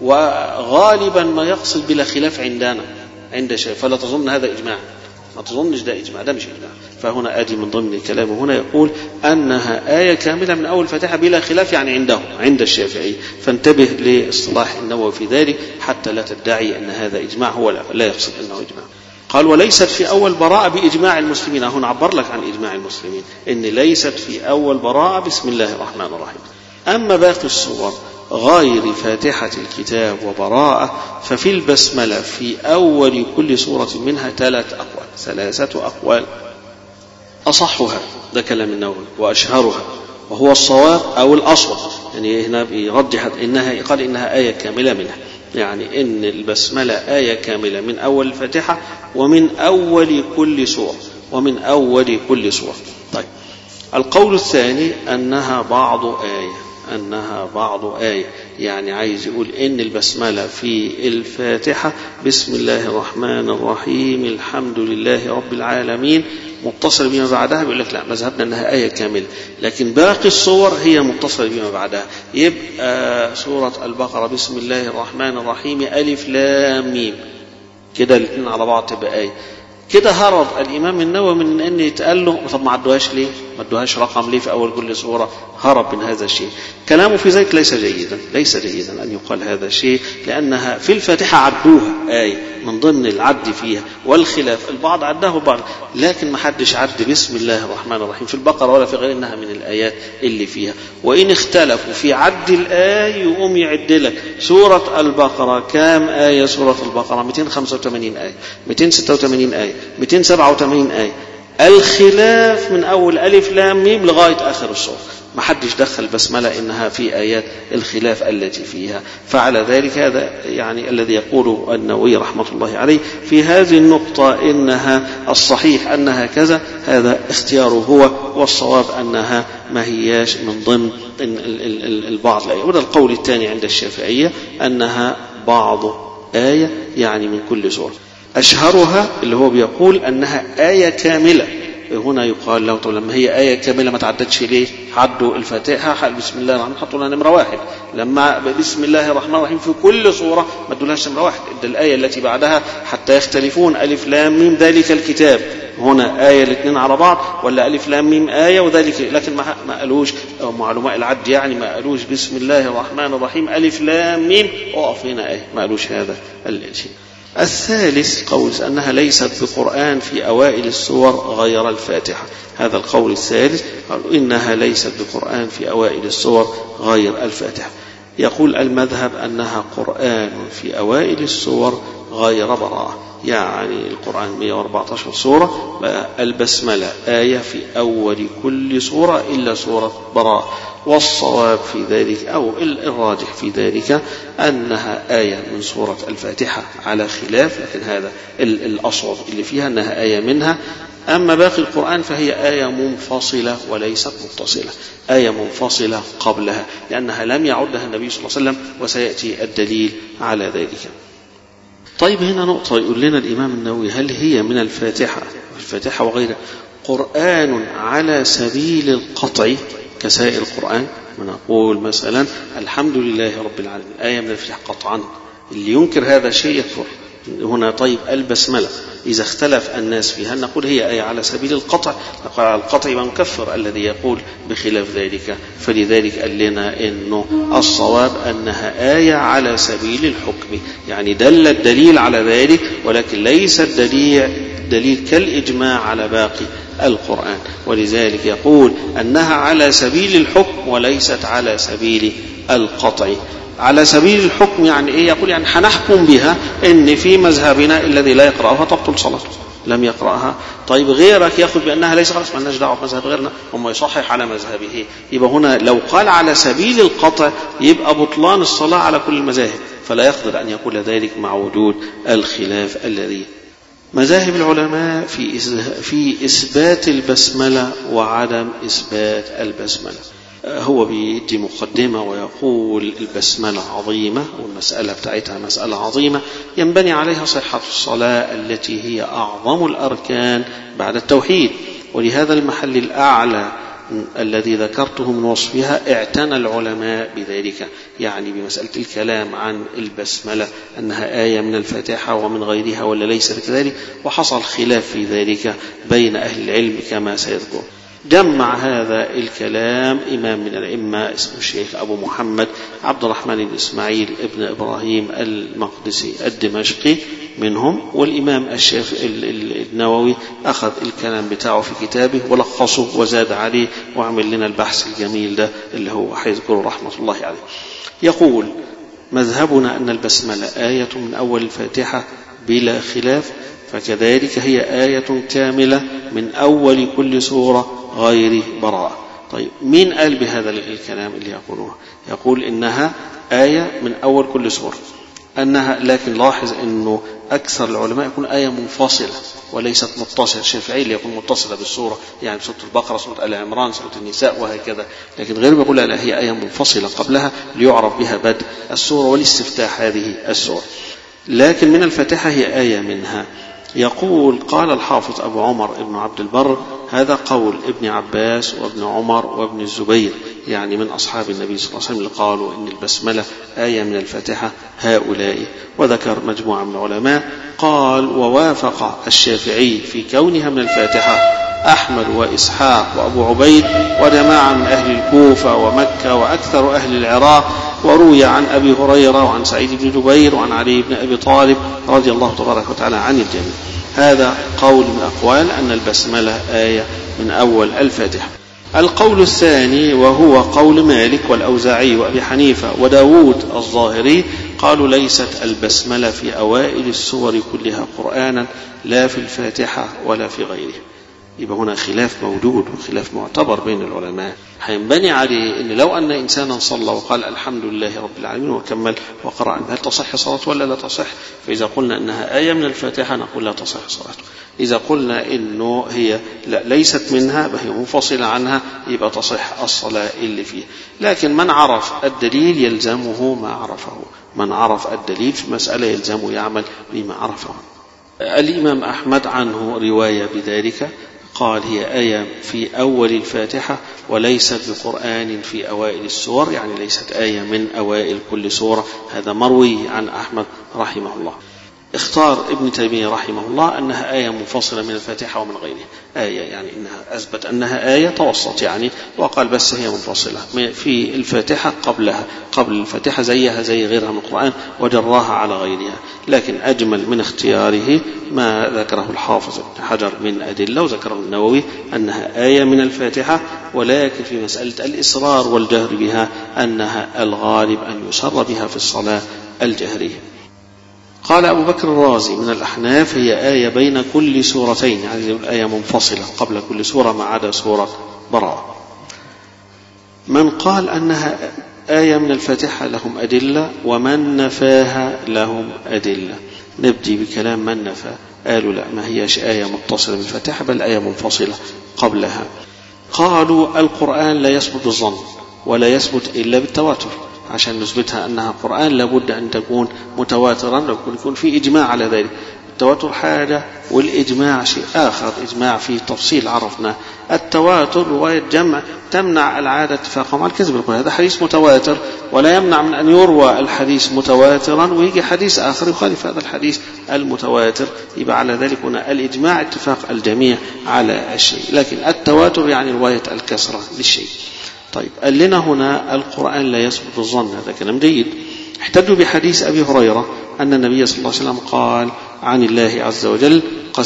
وغالبا ما يقصد بلا خلاف عندنا عند شيء، فلا تظن هذا إجماع، ما تظنش ده إجماع، ده مش إجماع. فهنا آدي من ضمن كلامه هنا يقول أنها آية كاملة من أول فتحة بلا خلاف، يعني عنده عند الشافعي. فانتبه لاصطلاح النووي في ذلك حتى لا تدعي أن هذا إجماع، هو لا يقصد أنه إجماع. قال: وليست في أول براءة بإجماع المسلمين. هنا عبر لك عن إجماع المسلمين، إن ليست في أول براءة بسم الله الرحمن الرحيم. أما باقي الصور غير فاتحة الكتاب وبراءة ففي البسملة في أول كل سورة منها ثلاثة أقوال، أصحها، ده كلام النووي، وأشهرها وهو الصواب أو الأصوب. يعني هنا بيرجح إنها، قال إنها آية كاملة منها، يعني إن البسملة آية كاملة من أول الفاتحة ومن أول كل سورة طيب، القول الثاني أنها بعض آية، يعني عايز يقول إن البسملة في الفاتحة بسم الله الرحمن الرحيم الحمد لله رب العالمين متصل بما بعدها، بيقول لك لا، مذهبنا أنها آية كاملة، لكن باقي الصور هي متصلة بما بعدها. يبقى سورة البقرة بسم الله الرحمن الرحيم ألف لام ميم، كده الاثنين على بعض تبقى آية. كده هرب الإمام النووي من أن يتقال له طب ما عدوهاش ليه؟ ما عدوهاش رقم ليه في أول كل سورة؟ هرب من هذا الشيء. كلامه في ذلك ليس جيدا أن يقال هذا الشيء، لأنها في الفاتحة عدوها آية من ضمن العد فيها، والخلاف البعض عداه البعض، لكن ما حدش عد بسم الله الرحمن الرحيم في البقرة ولا في غير إنها من الآيات اللي فيها. وإن اختلفوا في عد الآية يقوم يعد لك سورة البقرة كام آية؟ سورة البقرة 285 آية، 286 آية، 287 آية. الخلاف من أول ألف لام ميم لغاية آخر السورة، ما حدش دخل بسملة إنها في آيات الخلاف التي فيها. فعلى ذلك هذا يعني الذي يقوله النووي رحمة الله عليه في هذه النقطة إنها الصحيح أنها كذا، هذا اختياره هو، والصواب أنها ما هياش من ضمن البعض الآية. وده القول الثاني عند الشافعية أنها بعض آية يعني من كل سورة. أشهرها اللي هو بيقول أنها آية كاملة. هنا يقال له طب لما هي آية كاملة ما تعدتش ليه؟ عدوا الفاتحة بسم الله الرحمن الرحيم حطوا لها نمرة 1، لما بسم الله الرحمن الرحيم في كل صورة ما ادولهاش نمرة 1، ادى الآية التي بعدها حتى يختلفون ألف لام ميم ذلك الكتاب. هنا آية الاثنين على بعض ولا ألف لام ميم آية وذلك، لكن ما قالوش معلوماء العد يعني ما قالوش بسم الله الرحمن الرحيم ألف لام ميم وقف هنا آية، ما قالوش هذا الشيء. الثالث قول أنها ليست بقرآن في أوائل السور غير الفاتحة. هذا القول الثالث قالوا إنها ليست بقرآن في أوائل السور غير الفاتحة. يقول المذهب أنها قرآن في أوائل السور غير براءة، يعني القرآن 114 سورة، البسملة آية في أول كل سورة إلا سورة براءة. والصواب في ذلك أو الراجح في ذلك أنها آية من سورة الفاتحة على خلاف، لكن هذا الأصوب اللي فيها أنها آية منها. أما باقي القرآن فهي آية منفصلة وليست متصلة، آية منفصلة قبلها لأنها لم يعدها النبي صلى الله عليه وسلم، وسيأتي الدليل على ذلك. طيب هنا نقطة يقول لنا الإمام النووي، هل هي من الفاتحة وغيرها قرآن على سبيل القطع كسائر القرآن؟ ونقول مثلا الحمد لله رب العالمين آية من الفاتحة قطعا، اللي ينكر هذا الشيء يكفر. هنا طيب البسملة إذا اختلف الناس فيها نقول هي آية على سبيل القطع، نقول على القطع ونكفر الذي يقول بخلاف ذلك. فلذلك قال لنا إنه الصواب أنها آية على سبيل الحكم، يعني دل الدليل على ذلك، ولكن ليس دليل كالإجماع على باقي القرآن. ولذلك يقول أنها على سبيل الحكم وليست على سبيل القطع. على سبيل الحكم يعني إيه؟ يقول يعني حنحكم بها إن في مذهبنا الذي لا يقرأها تبطل صلاته، لم يقرأها. طيب غيرك يأخذ بأنها ليس خلاص ما لناش دعوة بمذهب غيرنا، هم يصحح على مذهبه. يبقى هنا لو قال على سبيل القطع يبقى بطلان الصلاة على كل المذاهب، فلا يقدر أن يقول ذلك مع وجود الخلاف الذي. مذاهب العلماء في إثبات البسملة وعدم إثبات البسملة. هو بيدي مقدمة ويقول البسملة عظيمة والمسألة بتاعتها مسألة عظيمة ينبني عليها صحة الصلاة التي هي أعظم الأركان بعد التوحيد، ولهذا المحل الأعلى الذي ذكرته من وصفها اعتنى العلماء بذلك، يعني بمسألة الكلام عن البسملة أنها آية من الفاتحة ومن غيرها ولا ليست كذلك، وحصل خلاف في ذلك بين أهل العلم كما سيذكر. جمع هذا الكلام إمام من الأئمة اسمه الشيخ أبو محمد عبد الرحمن بن إسماعيل ابن إبراهيم المقدسي الدمشقي منهم، والإمام الشيخ النووي أخذ الكلام بتاعه في كتابه ولخصه وزاد عليه وعمل لنا البحث الجميل ده اللي هو حيذكره رحمة الله عليه. يقول مذهبنا أن البسملة آية من أول الفاتحة بلا خلاف، فكذلك هي آية كاملة من أول كل سورة غير براءة. طيب مين قال بهذا الكلام اللي يقولوه؟ يقول إنها آية من أول كل سورة، أنها لكن لاحظ أنه أكثر العلماء يكون آية منفصلة وليست متصلة. الشافعي اللي يكون متصلة بالسورة، يعني سورة البقرة سورة آل عمران سورة النساء وهكذا، لكن غير بيقول لا هي آية منفصلة قبلها ليعرف بها بدء السورة والاستفتاح هذه السورة، لكن من الفاتحة هي آية منها. يقول قال الحافظ أبو عمر ابن عبد البر هذا قول ابن عباس وابن عمر وابن الزبير، يعني من أصحاب النبي صلى الله عليه وسلم اللي قالوا إن البسملة آية من الفاتحة هؤلاء. وذكر مجموعة من العلماء قال ووافق الشافعي في كونها من الفاتحة أحمد وإسحاق وأبو عبيد وجماعة من أهل الكوفة ومكة وأكثر أهل العراق، وروي عن أبي هريرة وعن سعيد بن جبير وعن علي بن أبي طالب رضي الله تبارك وتعالى عن الجميع. هذا قول من أقوال أن البسملة آية من أول الفاتحة. القول الثاني وهو قول مالك والأوزاعي وأبي حنيفة وداود الظاهري، قالوا ليست البسملة في أوائل السور كلها قرآنا لا في الفاتحة ولا في غيره. يبقى هنا خلاف موجود وخلاف معتبر بين العلماء هينبني عليه ان لو ان انسانا صلى وقال الحمد لله رب العالمين وكمل وقرأ هل تصح صلاته ولا لا تصح؟ فإذا قلنا انها آية من الفاتحة نقول لا تصح صلاته. إذا قلنا إنه هي لا ليست منها فهي منفصلة عنها يبقى تصح الصلاة اللي فيها. لكن من عرف الدليل يلزمه ما عرفه، من عرف الدليل في مسألة يلزمه يعمل بما عرفه. الإمام أحمد عنه رواية بذلك، قال هي آية في أول الفاتحة وليست بقرآن في أوائل السور، يعني ليست آية من أوائل كل سورة. هذا مروي عن أحمد رحمه الله. اختار ابن تيمية رحمه الله أنها آية منفصلة من الفاتحة ومن غيرها، آية يعني إنها أثبت أنها آية توسط يعني، وقال بس هي منفصلة في الفاتحة قبلها، قبل الفاتحة زيها زي غيرها من القرآن وجراها على غيرها. لكن أجمل من اختياره ما ذكره الحافظ ابن حجر من أدلة وذكره النووي أنها آية من الفاتحة، ولكن في مسألة الإصرار والجهر بها أنها الغالب أن يسر بها في الصلاة الجهرية. قال أبو بكر الرازي من الأحناف هي آية بين كل سورتين، يعني الآية منفصلة قبل كل سورة ما عدا سورة براءة. من قال أنها آية من الفاتحة لهم أدلة، ومن نفاها لهم أدلة. نبدي بكلام من نفى، قالوا لا، ما هيش آية متصلة بالفاتحة بل آية منفصلة قبلها. قالوا القرآن لا يثبت بالظن ولا يثبت إلا بالتواتر، عشان نثبتها أنها قرآن لابد أن تكون متواترا، يكون في إجماع على ذلك. التواتر حاجة والإجماع شيء آخر. إجماع فيه تفصيل عرفنا. التواتر رواية جمع تمنع العادة اتفاقا مع الكذب. هذا حديث متواتر ولا يمنع من أن يروى الحديث متواترا ويجي حديث آخر يخالف هذا الحديث المتواتر، يبقى على ذلك هنا الإجماع اتفاق الجميع على الشيء. لكن التواتر يعني رواية الكسرة للشيء. طيب قال لنا هنا القرآن لا يثبت بالظن، هذا كلام جيد. احتجوا بحديث أبي هريرة أن النبي صلى الله عليه وسلم قال عن الله عز وجل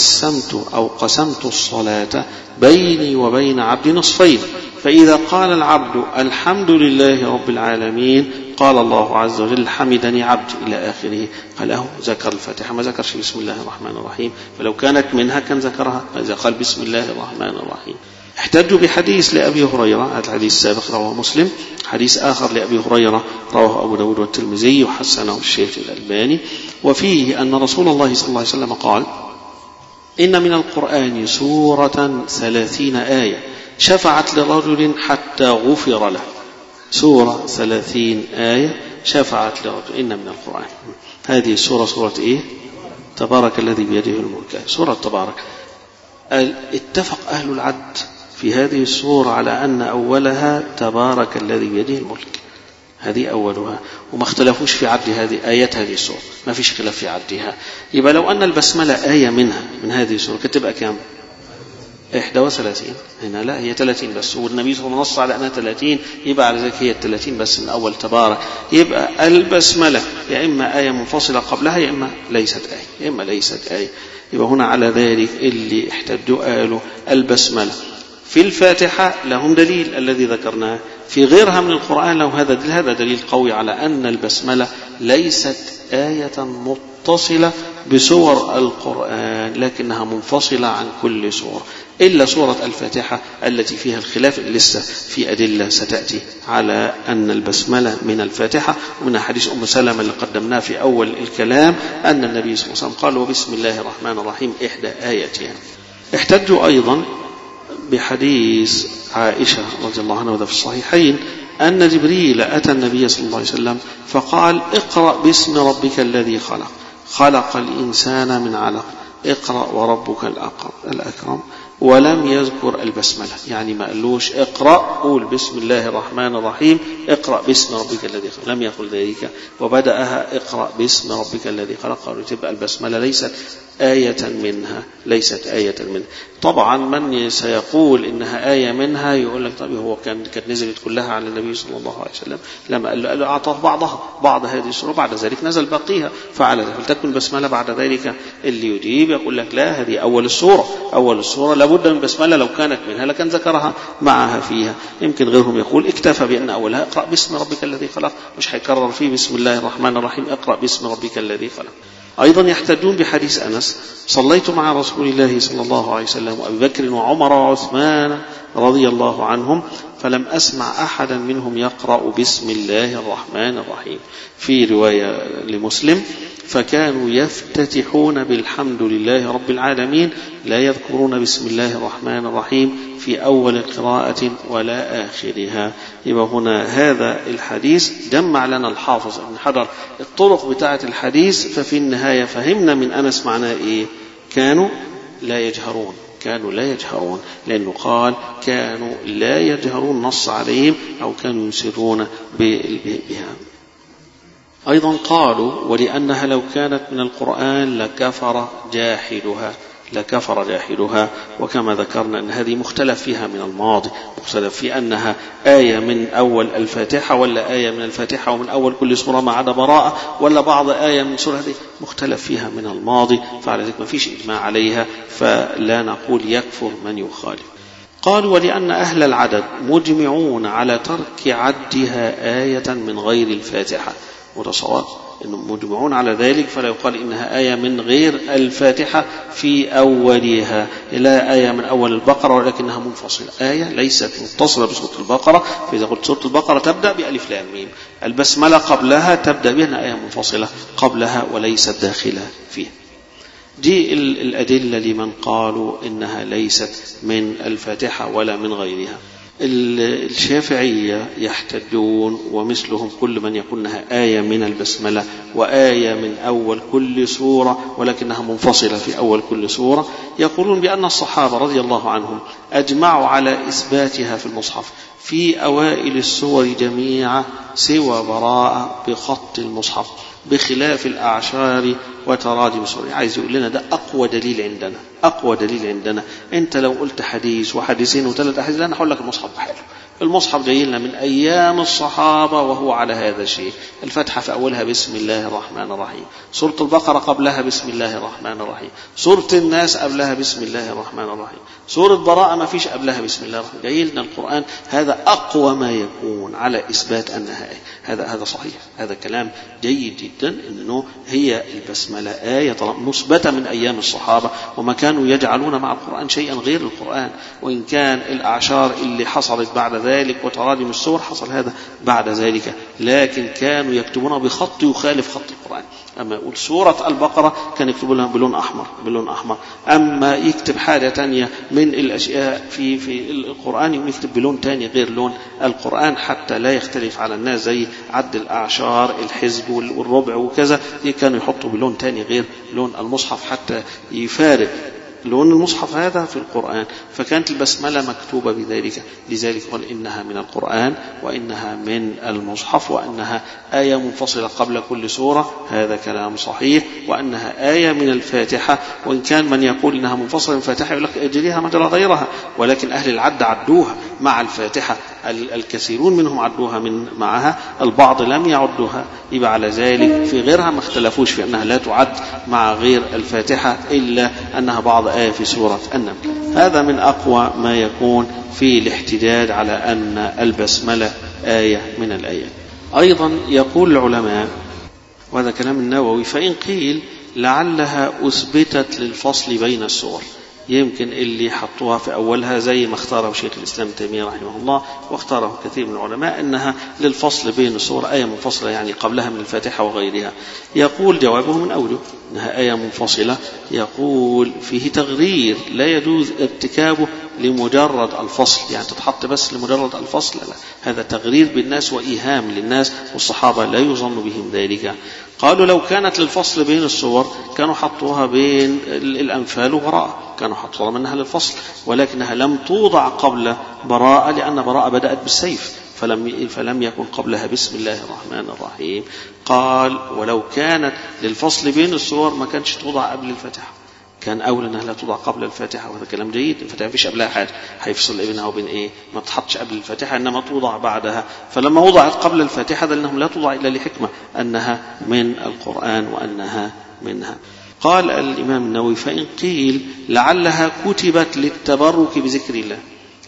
قسمت الصلاة بيني وبين عبدي نصفين، فإذا قال العبد الحمد لله رب العالمين قال الله عز وجل حمدني عبدي إلى آخره. قاله ذكر الفاتحة، ما ذكرش بسم الله الرحمن الرحيم، فلو كانت منها كان ذكرها، فإذا قال بسم الله الرحمن الرحيم. احتجوا بحديث لأبي هريرة، هذا الحديث السابق رواه مسلم. حديث آخر لأبي هريرة رواه أبو داود والترمذي وحسنه الشيخ الألباني، وفيه أن رسول الله صلى الله عليه وسلم قال إن من القرآن سورة 30 آية شفعت لرجل حتى غفر له. سورة 30 آية شفعت لرجل. إن من القرآن، هذه السورة سورة إيه؟ تبارك الذي بيده الملك، سورة تبارك. اتفق أهل العد في هذه السورة على أن أولها تبارك الذي بيده الملك، هذه أولها، وما اختلفوش في عد هذه آيات هذه السورة، ما فيش خلاف في عدها. يبقى لو أن البسملة آية منها من هذه السورة كتبقى كام؟ 31. هنا لا، هي 30 بس، والنبي صلى الله عليه وسلم نص على أنها 30، يبقى على ذلك هي 30 بس من أول تبارك. يبقى البسملة يا إما آية منفصلة قبلها يا إما ليست آية، يا إما ليست آية. يبقى هنا على ذلك اللي احتجوا قالوا البسملة في الفاتحة لهم دليل الذي ذكرناه، في غيرها من القرآن لهم هذا دليل قوي على أن البسملة ليست آية متصلة بسور القرآن، لكنها منفصلة عن كل سورة إلا سورة الفاتحة التي فيها الخلاف، لسه في أدلة ستأتي على أن البسملة من الفاتحة. ومن حديث أم سلمة اللي قدمناه في أول الكلام أن النبي صلى الله عليه وسلم قال وبسم الله الرحمن الرحيم إحدى آياتها. احتجوا أيضا بحديث عائشة رضي الله عنها وذا في الصحيحين أن جبريل أتى النبي صلى الله عليه وسلم فقال اقرأ باسم ربك الذي خلق الإنسان من علق، اقرأ وربك الأكرم، ولم يذكر البسملة، يعني ما قالوش اقرأ قول بسم الله الرحمن الرحيم، اقرأ باسم ربك الذي خلق، لم يقل ذلك، وبدأها اقرأ باسم ربك الذي خلق. قالوا تبقى البسملة ليست آية منها، ليست آية منها. طبعا من سيقول إنها آية منها يقول لك طب هو كانت نزلت كلها على النبي صلى الله عليه وسلم، لما قال له أعطاه بعض هذه السورة، بعد ذلك نزل باقيها، فعلى ذلك فلتكن البسملة بعد ذلك. اللي يجيب يقول لك لا، هذه أول السورة لابد من بسملة، لو كانت منها لكن ذكرها معها فيها. يمكن غيرهم يقول اكتفى بأن أولها اقرأ باسم ربك الذي خلق، مش هيكرر فيه بسم الله الرحمن الرحيم اقرأ باسم ربك الذي خلق. أيضا يحتجون بحديث أنس: صليت مع رسول الله صلى الله عليه وسلم وأبي بكر وعمر وعثمان رضي الله عنهم فلم أسمع أحدا منهم يقرأ بسم الله الرحمن الرحيم. في رواية لمسلم: فكانوا يفتتحون بالحمد لله رب العالمين لا يذكرون بسم الله الرحمن الرحيم في أول قراءة ولا آخرها. يبقى هنا هذا الحديث جمع لنا الحافظ ابن حجر الطرق بتاعة الحديث، ففي النهاية فهمنا من أنس معناه إيه؟ كانوا لا يجهرون، كانوا لا يجهرون، لأنه قال كانوا لا يجهرون، نص عليهم أو كانوا يسرون بها. أيضا قالوا: ولأنها لو كانت من القرآن لكفر جاحدها، لكفر جاحدها. وكما ذكرنا أن هذه مختلف فيها من الماضي، مختلف في أنها آية من أول الفاتحة ولا آية من الفاتحة ومن أول كل سورة ما عدا براءة، ولا بعض آية من سورة، هذه مختلف فيها من الماضي، فعلى ذلك ما فيش إجماع عليها، فلا نقول يكفر من يخالف. قالوا: ولأن أهل العدد مجمعون على ترك عدها آية من غير الفاتحة. وتصور إنهم مجمعون على ذلك، فلا يقال إنها آية من غير الفاتحة في أولها، لا آية من أول البقرة ولكنها منفصلة، آية ليست متصلة بسورة البقرة. فإذا قلت سورة البقرة تبدأ بألف لام ميم، البسملة قبلها تبدأ بها آية منفصلة قبلها وليست داخلة فيها. دي الأدلة لمن قالوا إنها ليست من الفاتحة ولا من غيرها. الشافعية يحتجون ومثلهم كل من يقول انها آية من البسملة وآية من أول كل سورة ولكنها منفصلة في أول كل سورة، يقولون بأن الصحابة رضي الله عنهم أجمعوا على إثباتها في المصحف في أوائل السور جميعا سوى براءة بخط المصحف، بخلاف الأعشار وتراجم السور. عايز يقول لنا ده أقوى دليل عندنا، أقوى دليل عندنا. أنت لو قلت حديث وحديثين وثلاث أحاديث لا نقول لك المصحف بحاله، المصحف جاي لنا من أيام الصحابة وهو على هذا الشيء. الفتحة في أولها بسم الله الرحمن الرحيم، سورة البقرة قبلها بسم الله الرحمن الرحيم، سورة الناس قبلها بسم الله الرحمن الرحيم، سورة براءة ما فيش قبلها بسم الله الرحمن. جاي لنا القرآن، هذا أقوى ما يكون على إثبات أنها آية. هذا صحيح، هذا كلام جيد جدا، إنه هي البسملة آية مثبتة من أيام الصحابة، وما كانوا يجعلون مع القرآن شيئا غير القرآن. وإن كان الأعشار اللي حصلت بعد ذلك وتراجم السور حصل هذا بعد ذلك، لكن كانوا يكتبون بخط يخالف خط القرآن. أما يقول سورة البقرة كان يكتب لها بلون أحمر، بلون أحمر. أما يكتب حاجة تانية من الأشياء في القرآن يكتب بلون تاني غير لون القرآن، حتى لا يختلف على الناس، زي عد الأعشار الحزب والربع وكذا، كانوا يحطوا بلون تاني غير لون المصحف حتى يفارق لون المصحف هذا في القرآن. فكانت البسملة مكتوبة بذلك، لذلك قال إنها من القرآن وإنها من المصحف، وأنها آية منفصلة قبل كل سورة، هذا كلام صحيح، وأنها آية من الفاتحة. وإن كان من يقول إنها منفصلة من الفاتحة يقول لك أجريها مجرى غيرها، ولكن أهل العد عدوها مع الفاتحة، الكثيرون منهم عدوها معها، البعض لم يعدوها. يبقى على ذلك في غيرها ما اختلفوش في أنها لا تعد مع غير الفاتحة، إلا أنها بعض آية في سورة النمل. هذا من أقوى ما يكون في الاحتجاج على أن البسملة آية من الآيات. أيضا يقول العلماء، وهذا كلام النووي: فإن قيل لعلها أثبتت للفصل بين السور، يمكن اللي حطوها في أولها زي ما اختاره شيخ الإسلام تيمية رحمه الله واختاره كثير من العلماء أنها للفصل بين السور، آية منفصلة يعني قبلها من الفاتحة وغيرها. يقول جوابه من أوله أنها آية منفصلة، يقول فيه تغرير لا يجوز ارتكابه لمجرد الفصل، يعني تتحط بس لمجرد الفصل، لا، هذا تغرير بالناس وإيهام للناس، والصحابة لا يظن بهم ذلك. قالوا لو كانت للفصل بين السور كانوا حطوها بين الأنفال وبراءة، كانوا حطوها منها للفصل، ولكنها لم توضع قبل براءة، لأن براءة بدأت بالسيف، فلم يكن قبلها بسم الله الرحمن الرحيم. قال ولو كانت للفصل بين السور ما كانش توضع قبل الفاتحة، كان أولى أنها لا توضع قبل الفاتحة، وهذا كلام جيد. الفاتحة فيش قبلها حاجة هيفصل بينها وبين إيه، ما تحطش قبل الفاتحة، إنما توضع بعدها. فلما وضعت قبل الفاتحة لأنهم لا توضع إلا لحكمة، أنها من القرآن وأنها منها. قال الإمام النووي: فإن قيل لعلها كتبت للتبرك بذكر الله،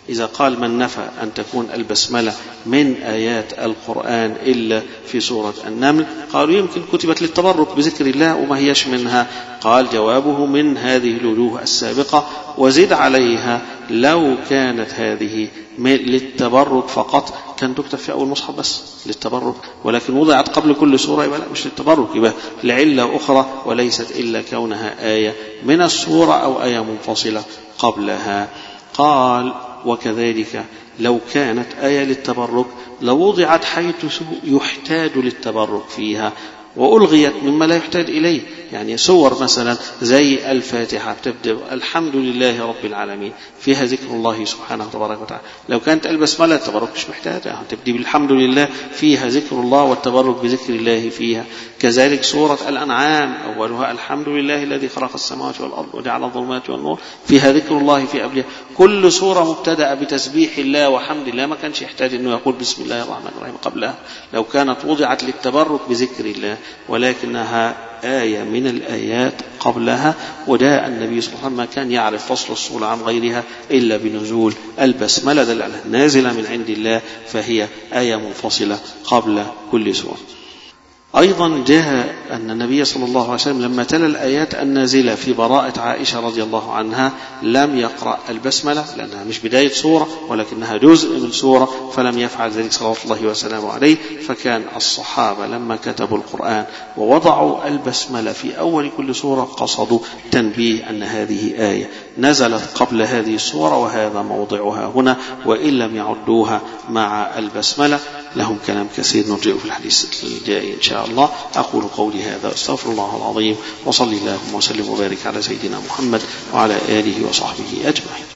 إذا قال من نفى أن تكون البسملة من آيات القرآن إلا في سورة النمل، قالوا يمكن كتبت للتبرك بذكر الله وما هيش منها. قال جوابه من هذه الوجوه السابقة، وزد عليها لو كانت هذه للتبرك فقط كان تكتب في أول مصحف بس للتبرك، ولكن وضعت قبل كل سورة يبقى لا مش للتبرك، يبقى لعلة أخرى وليست إلا كونها آية من السورة أو آية منفصلة قبلها. قال وكذلك لو كانت آية للتبرك لوضعت حيث يحتاج للتبرك فيها وألغيت مما لا يحتاج إليه. يعني سور مثلا زي الفاتحة بتبدأ الحمد لله رب العالمين فيها ذكر الله سبحانه وتبارك وتعالى، لو كانت البسملة التبرك مش محتاجة، تبدأ بالحمد لله فيها ذكر الله والتبرك بذكر الله فيها. كذلك سورة الأنعام أولها الحمد لله الذي خلق السماوات والأرض وجعل الظلمات والنور فيها ذكر الله في أبلها. كل سورة مبتدأ بتسبيح الله وحمد الله ما كانش يحتاج أنه يقول بسم الله الرحمن الرحيم قبلها لو كانت وضعت للتبرك بذكر الله، ولكنها آية من الآيات قبلها. وده النبي صلى الله عليه وسلم ما كان يعرف فصل الصورة عن غيرها إلا بنزول البسملة دلالة نازلة من عند الله، فهي آية منفصلة قبل كل سورة. أيضا جاء أن النبي صلى الله عليه وسلم لما تلا الآيات النازلة في براءة عائشة رضي الله عنها لم يقرأ البسملة لأنها مش بداية سورة ولكنها جزء من سورة، فلم يفعل ذلك صلى الله وسلم عليه. فكان الصحابة لما كتبوا القرآن ووضعوا البسملة في أول كل سورة قصدوا تنبيه أن هذه آية نزلت قبل هذه السورة وهذا موضعها هنا، وإن لم يعدوها مع البسملة. لهم كلام كثير نرجئه في الحديث الجاي إن شاء الله. أقول قولي هذا أستغفر الله العظيم، وصلي اللهم وسلم وبارك على سيدنا محمد وعلى آله وصحبه أجمعين.